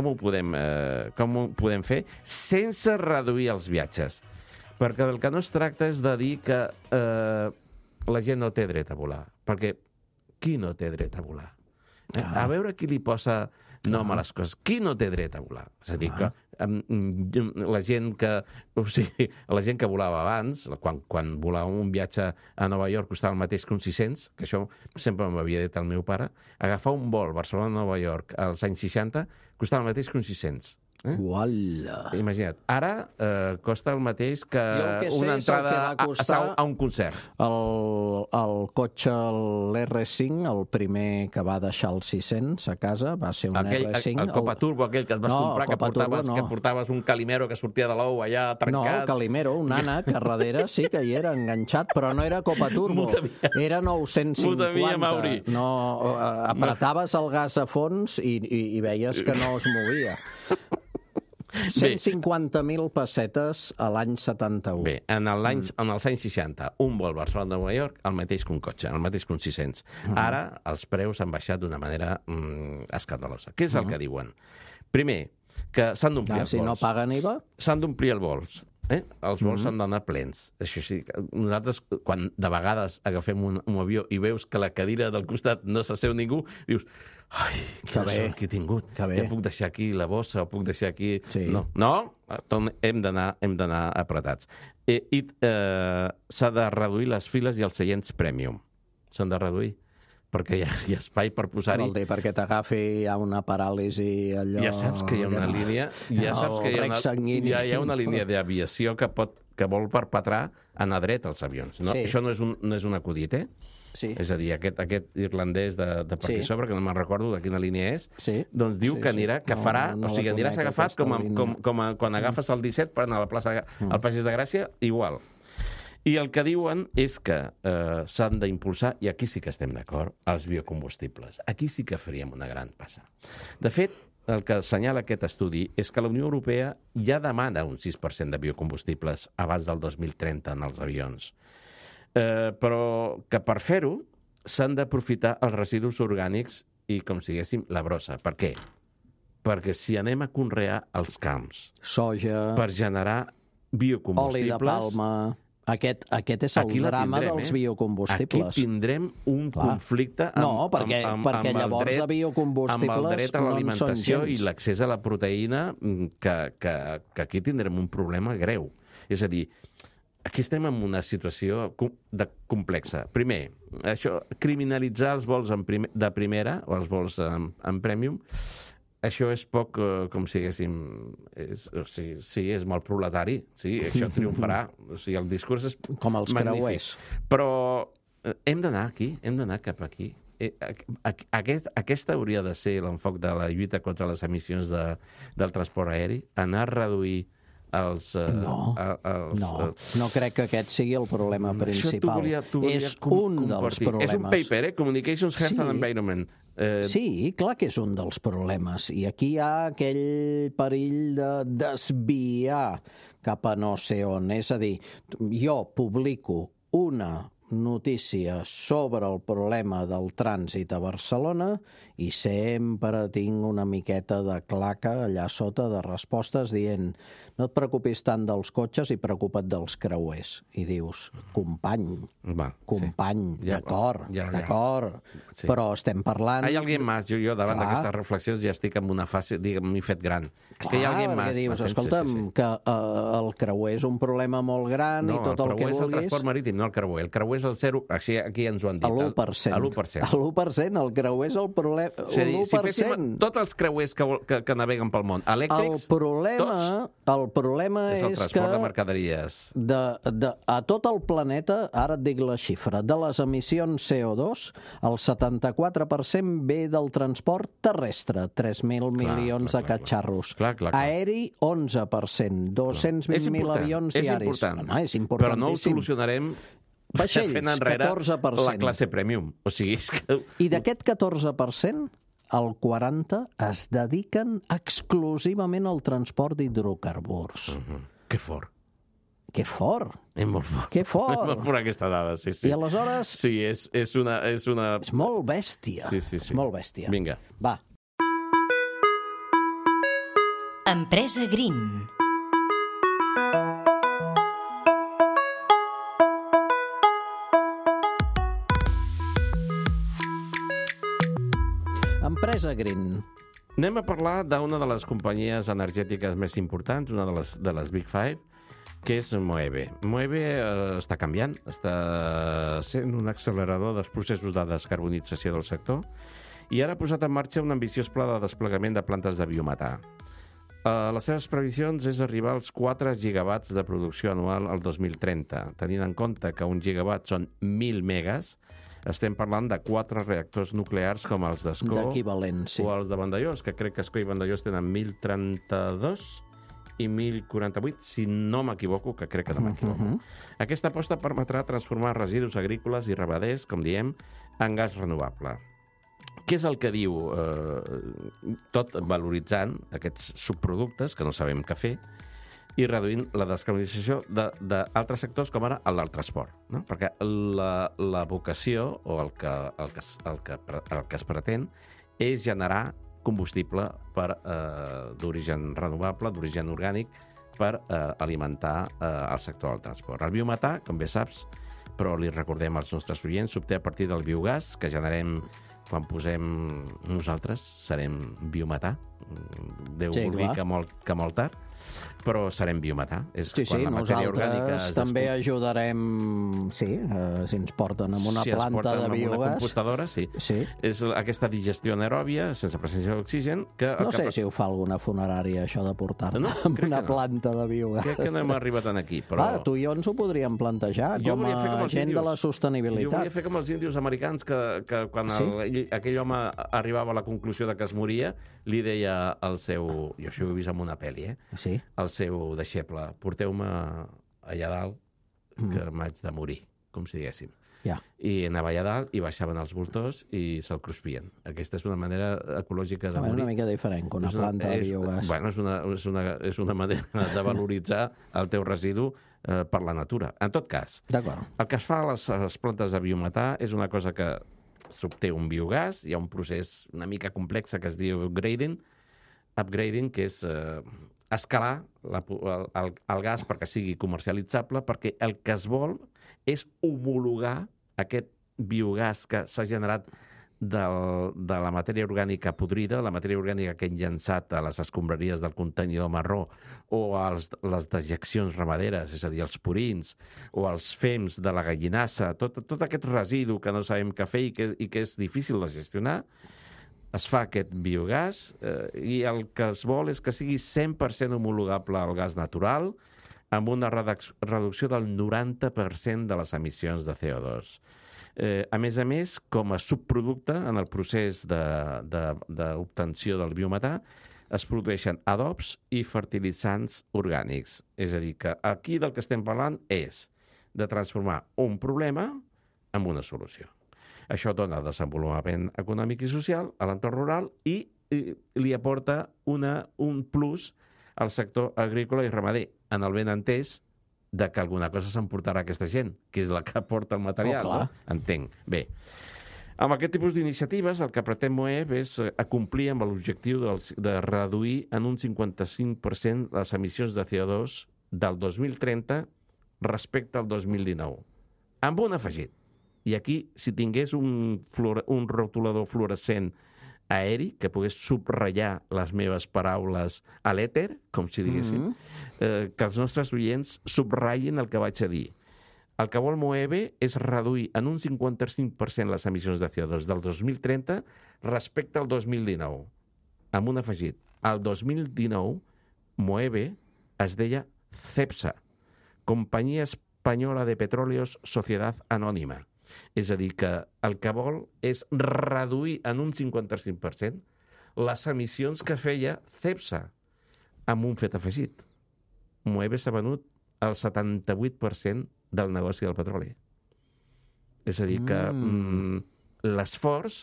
podem fer sense reduir els viatges? Perquè del que no es tracta és de dir que la gent no té dret a volar. Perquè qui no té dret a volar? A veure qui li posa nom a les coses. Qui no té dret a volar? És a dir, que la gent que volava abans, quan volava un viatge a Nova York costava el mateix que un 600, que això sempre m'havia dit el meu pare, agafar un vol Barcelona-Nova York als anys 60 costava el mateix que un 600.
Uala.
Imagina't, ara costa el mateix que una entrada a un concert.
El cotxe, l'R5, el primer que va deixar el 600 a casa, va ser un R5.
El Copa Turbo, aquell que et vas comprar, que portaves un Calimero que sortia de l'ou allà trencat.
No, el Calimero, un ànec a darrere, sí que hi era enganxat, però no era Copa Turbo, era 950. No, apretaves el gas a fons i veies que no es movia. 150.000 pessetes a l'any 71.
Bé, en els anys 60, un vol Barcelona-Nova York, el mateix que un cotxe, el mateix que un 600. Ara, els preus han baixat d'una manera escandalosa. Què és el que diuen? Primer, que s'han d'omplir els vols.
Si no paguen IVA?
S'han d'omplir els vols. Els vols s'han d'anar plens. Això sí, nosaltres, quan de vegades agafem un avió i veus que la cadira del costat no s'asseu ningú, dius, ai, que he tingut. Ja puc deixar aquí la bossa, o puc deixar aquí... No, hem d'anar apretats. I s'ha de reduir les files i els seients premium. S'han de reduir, perquè hi ha espai per posar-hi...
Vol dir, perquè t'agafi una paràlisi allò...
Ja saps que hi ha una línia... Ja saps que hi ha una línia d'aviació que vol perpetrar anar dret als avions. Això no és un acudit,
Sí.
És a dir, aquest irlandès de per aquí sobre, que no me'n recordo de quina línia és, doncs diu que anirà, que farà, o sigui, aniràs agafat com quan agafes el 17 per anar a la plaça al Passeig de Gràcia, igual. I el que diuen és que s'han d'impulsar, i aquí sí que estem d'acord, els biocombustibles. Aquí sí que faríem una gran passa. De fet, el que assenyala aquest estudi és que la Unió Europea ja demana un 6% de biocombustibles abans del 2030 en els avions. Però que per fer-ho s'han d'aprofitar els residus orgànics i, com si diguéssim, la brossa. Per què? Perquè si anem a conrear els camps,
soja,
per generar biocombustibles...
Oli de palma... Aquest és el drama dels biocombustibles.
Aquí tindrem un conflicte
perquè llavors de biocombustibles
amb el dret a l'alimentació i l'accés a la proteïna, que aquí tindrem un problema greu. És a dir, aquí estem en una situació complexa. Primer, criminalitzar els vols de primera, o els vols en premium, això és poc, com si diguéssim, sí, és molt proletari, sí, això triomfarà. O sigui, el discurs és
com els creuers.
Però hem d'anar aquí, hem d'anar cap aquí. Aquesta hauria de ser l'enfoc de la lluita contra les emissions del transport aeri, anar a reduir
No crec que aquest sigui el problema principal. És un dels problemes.
És un paper, Communications, Health and Environment.
Sí, clar que és un dels problemes. I aquí hi ha aquell perill de desviar cap a no sé on. És a dir, jo publico una notícia sobre el problema del trànsit a Barcelona i sempre tinc una miqueta de claca allà sota de respostes dient no et preocupis tant dels cotxes i preocupa't dels creuers. I dius, company, d'acord, però estem parlant...
Hi ha alguien más. Jo davant d'aquestes reflexions ja estic en una fase, diguem, m'he fet gran.
Clar, que hi ha alguien más. Dius, escolta'm, que el creuer és un problema molt gran i tot el que vulguis...
No, el creuer és el transport marítim, no el creuer. El creuer és el 0, aquí ens ho han dit.
l'1%. L'1%, el creuer és el problema...
Si féssim tots els creuers que naveguen pel món elèctrics,
el problema és
el transport de mercaderies.
A tot el planeta, ara et dic la xifra, de les emissions CO2, el 74% ve del transport terrestre, 3.000 milions de catxarros. Aeri, 11%, 220.000 avions diaris. És importantíssim.
Però no ho solucionarem fent enrere la classe premium. O sigui, és que...
I d'aquest 14%, el 40% es dediquen exclusivament al transport d'hidrocarburs.
Que fort.
Que fort.
És molt fort.
Que fort.
És molt fort aquesta dada, sí.
I aleshores...
Sí, és una...
És molt bèstia.
Sí.
És molt bèstia.
Vinga.
Va.
Empresa Green.
Empresa Green.
Anem a parlar d'una de les companyies energètiques més importants, una de les Big Five, que és Moeve. Moeve està canviant, està sent un accelerador dels processos de descarbonització del sector i ara ha posat en marxa un ambiciós pla de desplegament de plantes de biometà. Les seves previsions és arribar als 4 gigawatts de producció anual al 2030, tenint en compte que un gigawatt són 1.000 megas. Estem parlant de 4 reactors nuclears com els d'Escó o els de Vandellós, que crec que Escó i Vandellós tenen 1.032 i 1.048, si no m'equivoco, que crec que no m'equivoco. Aquesta aposta permetrà transformar residus agrícoles i ramaders, com diem, en gas renovable. Què és el que diu? Tot valoritzant aquests subproductes, que no sabem què fer, i reduint la descarbonització d'altres sectors com ara el del transport, no? Perquè la vocació o el que es pretén és generar combustible d'origen renovable, d'origen orgànic, per alimentar el sector del transport. El biometà, com bé saps, però li recordem als nostres oients, s'obté a partir del biogàs que generem quan posem nosaltres, serem biometà. Déu vulgui que molt tard, però serem biometà. Quan la matèria orgànica
també ajudarem, si ens porten amb una planta de biogàs.
Si ens porten amb una compostadora, sí. És aquesta digestió anaeròbia, sense presència d'oxigen.
No sé si ho fa alguna funerària, això de portar-te amb una planta de biogàs.
Crec que no hem arribat aquí, però...
Tu i jo ens ho podríem plantejar com a gent de la sostenibilitat.
Jo volia fer com els índios americans, que quan aquell home arribava a la conclusió que es moria, li deia al seu... Jo això ho he vist en una pel·li, al seu deixeble, porteu-me allà dalt, que m'haig de morir, com si diguéssim. I anava allà dalt i baixaven els voltors i se'l cruspien. Aquesta és una manera ecològica de morir.
Una mica diferent que una planta de biogàs.
Bueno, és una manera de valoritzar el teu residu per la natura. En tot cas, el que es fa a les plantes de biometà és una cosa que s'obté un biogàs, hi ha un procés una mica complex que es diu upgrading, que és escalar el gas perquè sigui comercialitzable, perquè el que es vol és homologar aquest biogàs que s'ha generat de la matèria orgànica podrida, la matèria orgànica que hem llançat a les escombraries del contenidor marró o a les dejeccions ramaderes, és a dir, els purins o els fems de la gallinassa, tot aquest residu que no sabem què fer i que és difícil de gestionar, es fa aquest biogàs i el que es vol és que sigui 100% homologable al gas natural amb una reducció del 90% de les emissions de CO2. A més, com a subproducte en el procés d'obtenció del biometà,
es produeixen adobs i fertilitzants orgànics. És a dir, que aquí del que estem parlant és de transformar un problema en una solució. Això dona desenvolupament econòmic i social a l'entorn rural i li aporta un plus al sector agrícola i ramader, en el benentès de que alguna cosa s'emportarà aquesta gent, que és la que aporta el material, no? Entenc. Bé, amb aquest tipus d'iniciatives el que pretén Moeb és acomplir amb l'objectiu de reduir en un 55% les emissions de CO2 del 2030 respecte al 2019, amb un afegit. I aquí, si tingués un rotulador fluorescent aeri que pogués subratllar les meves paraules a l'èter, com si diguéssim, que els nostres oients subratllin el que vaig a dir. El que vol Moeve és reduir en un 55% les emissions de CO2 del 2030 respecte al 2019. Amb un afegit. El 2019, Moeve es deia CEPSA, Companyia Espanyola de Petróleos Sociedad Anònima. És a dir, que el que vol és reduir en un 55% les emissions que feia CEPSA, amb un fet afegit. Moeve s'ha venut el 78% del negoci del petroli. És a dir, que l'esforç,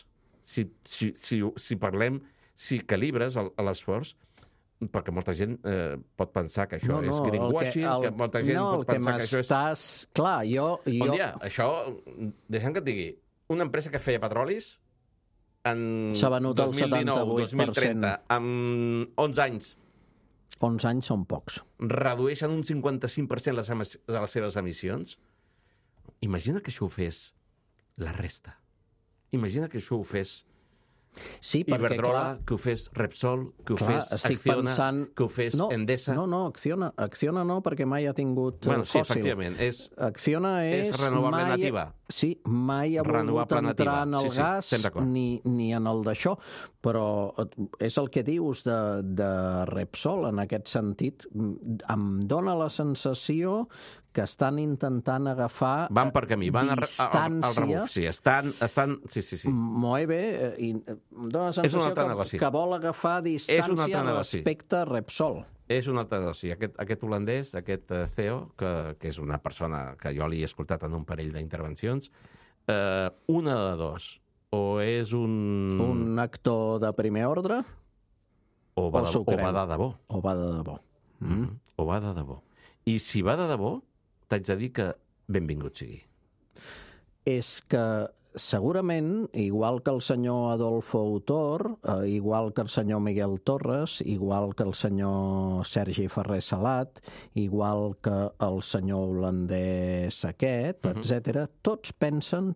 si parlem, si calibres l'esforç, perquè molta gent pot pensar que això és greenwashing, que molta gent pot pensar que això és...
Clar,
Bon dia, això, deixa'm que et digui, una empresa que feia petrolis en 2019-2030, amb 11 anys...
11 anys són pocs.
Redueixen un 55% les seves emissions. Imagina que això ho fes la resta. Imagina que això ho fes Iberdrola, que ho fes Repsol, que ho fes Acciona, que ho fes Endesa...
No, Acciona no, perquè mai ha tingut
fòssil. Sí, efectivament.
Acciona és
renovable nativa.
Sí, mai ha volgut entrar en el gas ni en el d'això, però és el que dius de Repsol, en aquest sentit. Em dóna la sensació que estan intentant agafar
van per camí, van al rebuf. Sí, estan... Sí.
Moeve, em dóna la sensació que vol agafar distància respecte a Repsol.
És un altre negoci. Aquest holandès, aquest CEO, que és una persona que jo li he escoltat en un parell d'intervencions, una de dos. O és
un actor de primer ordre,
o va de debò.
O va de debò.
O va de debò. I si va de debò, t'haig de dir que benvingut sigui.
És que segurament, igual que el senyor Adolfo Autor, igual que el senyor Miguel Torres, igual que el senyor Sergi Ferrer Salat, igual que el senyor holandès aquest, etc., tots pensen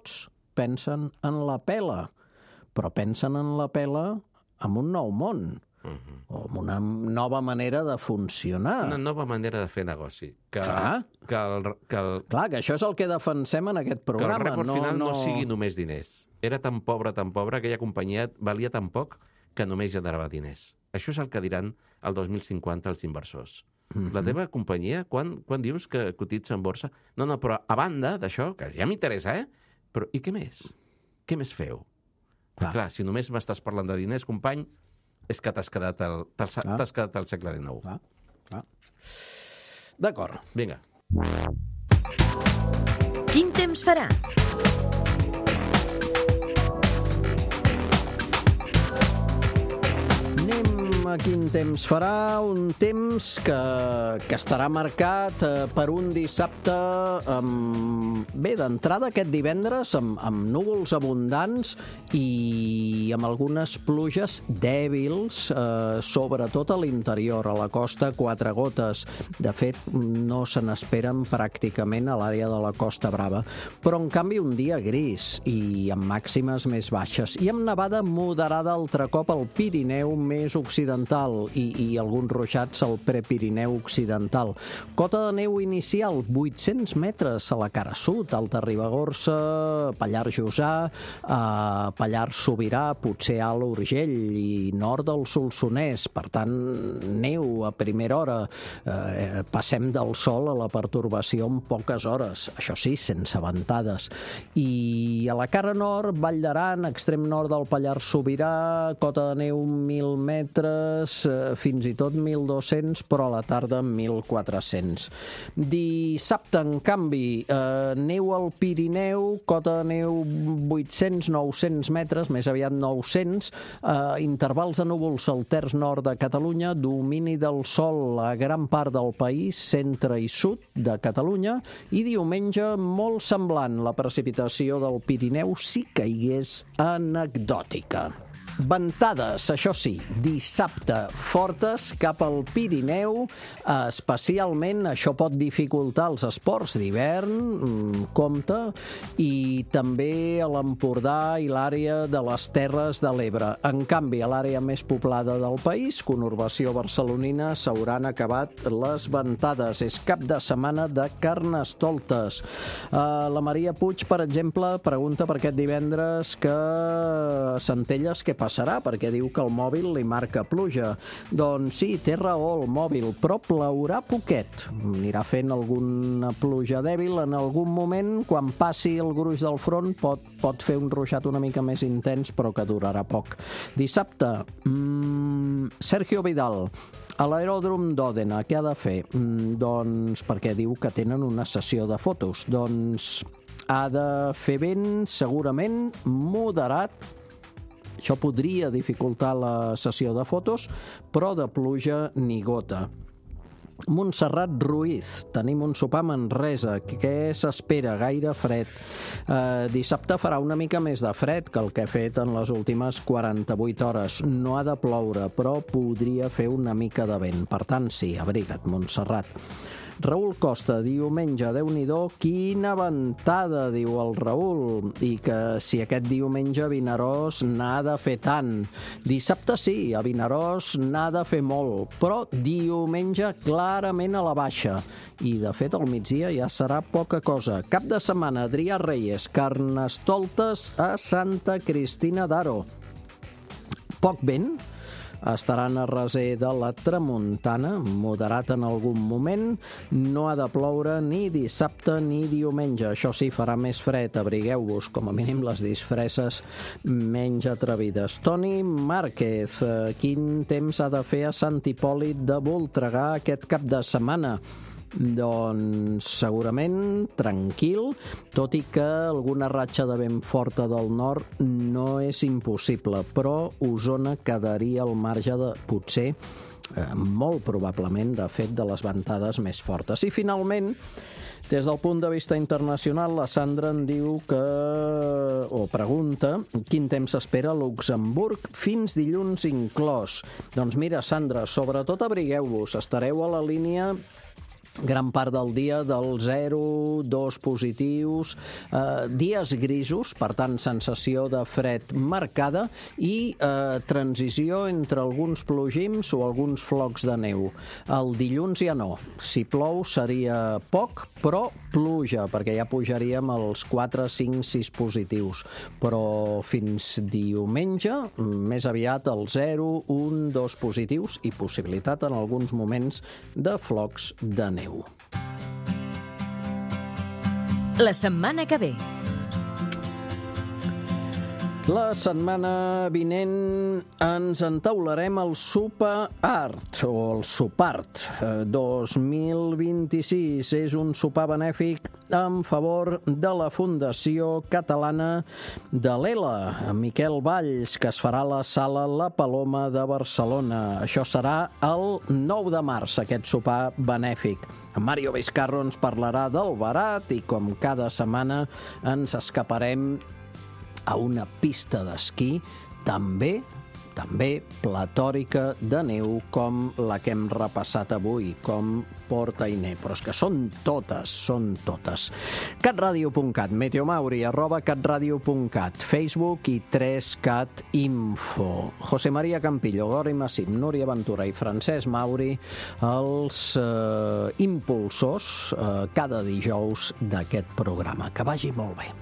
en la pela, però pensen en la pela amb un nou món. O amb una nova manera de funcionar.
Una nova manera de fer negoci.
Clar, que això és el que defensem en aquest programa.
Que el rèport final no sigui només diners. Era tan pobra, aquella companyia valia tan poc que només generava diners. Això és el que diran el 2050 els inversors. La teva companyia, quan dius que cotitza en borsa? No, però a banda d'això, que ja m'interessa, però i què més? Què més feu? Clar, si només m'estàs parlant de diners, company, és que t'has quedat al segle XIX.
Clar. D'acord.
Vinga.
Quin temps farà?
Anem a quin temps farà. Un temps que estarà marcat per un dissabte bé, d'entrada aquest divendres amb núvols abundants i amb algunes pluges dèbils, sobretot a l'interior, a la costa 4 gotes. De fet, no se n'esperen pràcticament a l'àrea de la Costa Brava, però en canvi un dia gris i amb màximes més baixes i amb nevada moderada altre cop al Pirineu més occidental i alguns ruixats al Prepirineu occidental. Cota de neu inicial, 800 metres a la cara sud, Alta Ribagorça, Pallars Jussà, Pallars Sobirà, potser Alt Urgell i nord del Solsonès. Per tant, neu a primera hora. Passem del sol a la pertorbació en poques hores. Això sí, sense ventades. I a la cara nord, Vall d'Aran, extrem nord del Pallars Sobirà, cota de neu 1.000 metres, vegades fins i tot 1.200, però a la tarda 1.400. Dissabte, en canvi, neu al Pirineu, cota de neu 800-900 metres, més aviat 900, intervals de núvols al terç nord de Catalunya, domini del sol a gran part del país, centre i sud de Catalunya, i diumenge molt semblant. La precipitació del Pirineu sí que hi és anecdòtica. Ventades, això sí, dissabte fortes cap al Pirineu, especialment això pot dificultar els esports d'hivern, compte, i també a l'Empordà i l'àrea de les Terres de l'Ebre. En canvi, a l'àrea més poblada del país, conurbació barcelonina, s'hauran acabat les ventades. És cap de setmana de Carnestoltes. La Maria Puig, per exemple, pregunta per aquest divendres que Centelles què passarà, perquè diu que el mòbil li marca pluja. Doncs sí, té raó el mòbil, però plourà poquet. Anirà fent alguna pluja dèbil en algun moment. Quan passi el gruix del front pot fer un ruixat una mica més intens, però que durarà poc. Dissabte, Sergio Vidal, a l'aeròdrom d'Òdena, què ha de fer? Doncs perquè diu que tenen una sessió de fotos. Doncs ha de fer vent segurament moderat. Això podria dificultar la sessió de fotos, però de pluja ni gota. Montserrat Ruiz, tenim un sopar a Manresa. Què s'espera? Gaire fred. Dissabte farà una mica més de fred que el que ha fet en les últimes 48 hores. No ha de ploure, però podria fer una mica de vent. Per tant, sí, abriga't, Montserrat. Raül Costa, diumenge, Déu-n'hi-do, quina ventada, diu el Raül, i que si aquest diumenge a Vinaròs n'ha de fer tant. Dissabte sí, a Vinaròs n'ha de fer molt, però diumenge clarament a la baixa. I, de fet, al migdia ja serà poca cosa. Cap de setmana, Adrià Reyes, Carnestoltes a Santa Cristina d'Aro. Poc vent, estaran a reser de la tramuntana, moderat en algun moment, no ha de ploure ni dissabte ni diumenge. Això sí, farà més fred, abrigueu-vos, com a mínim les disfresses menys atrevides. Toni Márquez, quin temps ha de fer a Sant Hipòlit de Voltregà aquest cap de setmana? Doncs segurament tranquil, tot i que alguna ratxa de vent forta del nord no és impossible, però Osona quedaria al marge de, potser, molt probablement, de fet, de les ventades més fortes. I finalment, des del punt de vista internacional, la Sandra en diu que, o pregunta, quin temps s'espera a Luxemburg fins dilluns inclòs. Doncs mira, Sandra, sobretot abrigueu-vos, estareu a la línia gran part del dia del 0, 2 positius, dies grisos, per tant, sensació de fred marcada i transició entre alguns plogims o alguns flocs de neu. El dilluns ja no. Si plou seria poc, però pluja, perquè ja pujaríem als 4, 5, 6 positius. Però fins diumenge, més aviat el 0, 1, 2 positius i possibilitat en alguns moments de flocs de neu.
La setmana que ve.
La setmana vinent ens entaularem el Supa Art, o el Supart 2026. És un sopar benèfic en favor de la Fundació Catalana de l'ELA, Miquel Valls, que es farà a la Sala La Paloma de Barcelona. Això serà el 9 de març, aquest sopar benèfic. Mario Vizcarro ens parlarà del barat i, com cada setmana, ens escaparem a una pista d'esquí també platòrica de neu com la que hem repassat avui, com Port Ainé. Però és que són totes. catradio.cat, Meteomauri, @catradio.cat, Facebook i 3catinfo. José María Campillo, Gori Massim, Núria Ventura i Francesc Mauri, els impulsors cada dijous d'aquest programa. Que vagi molt bé.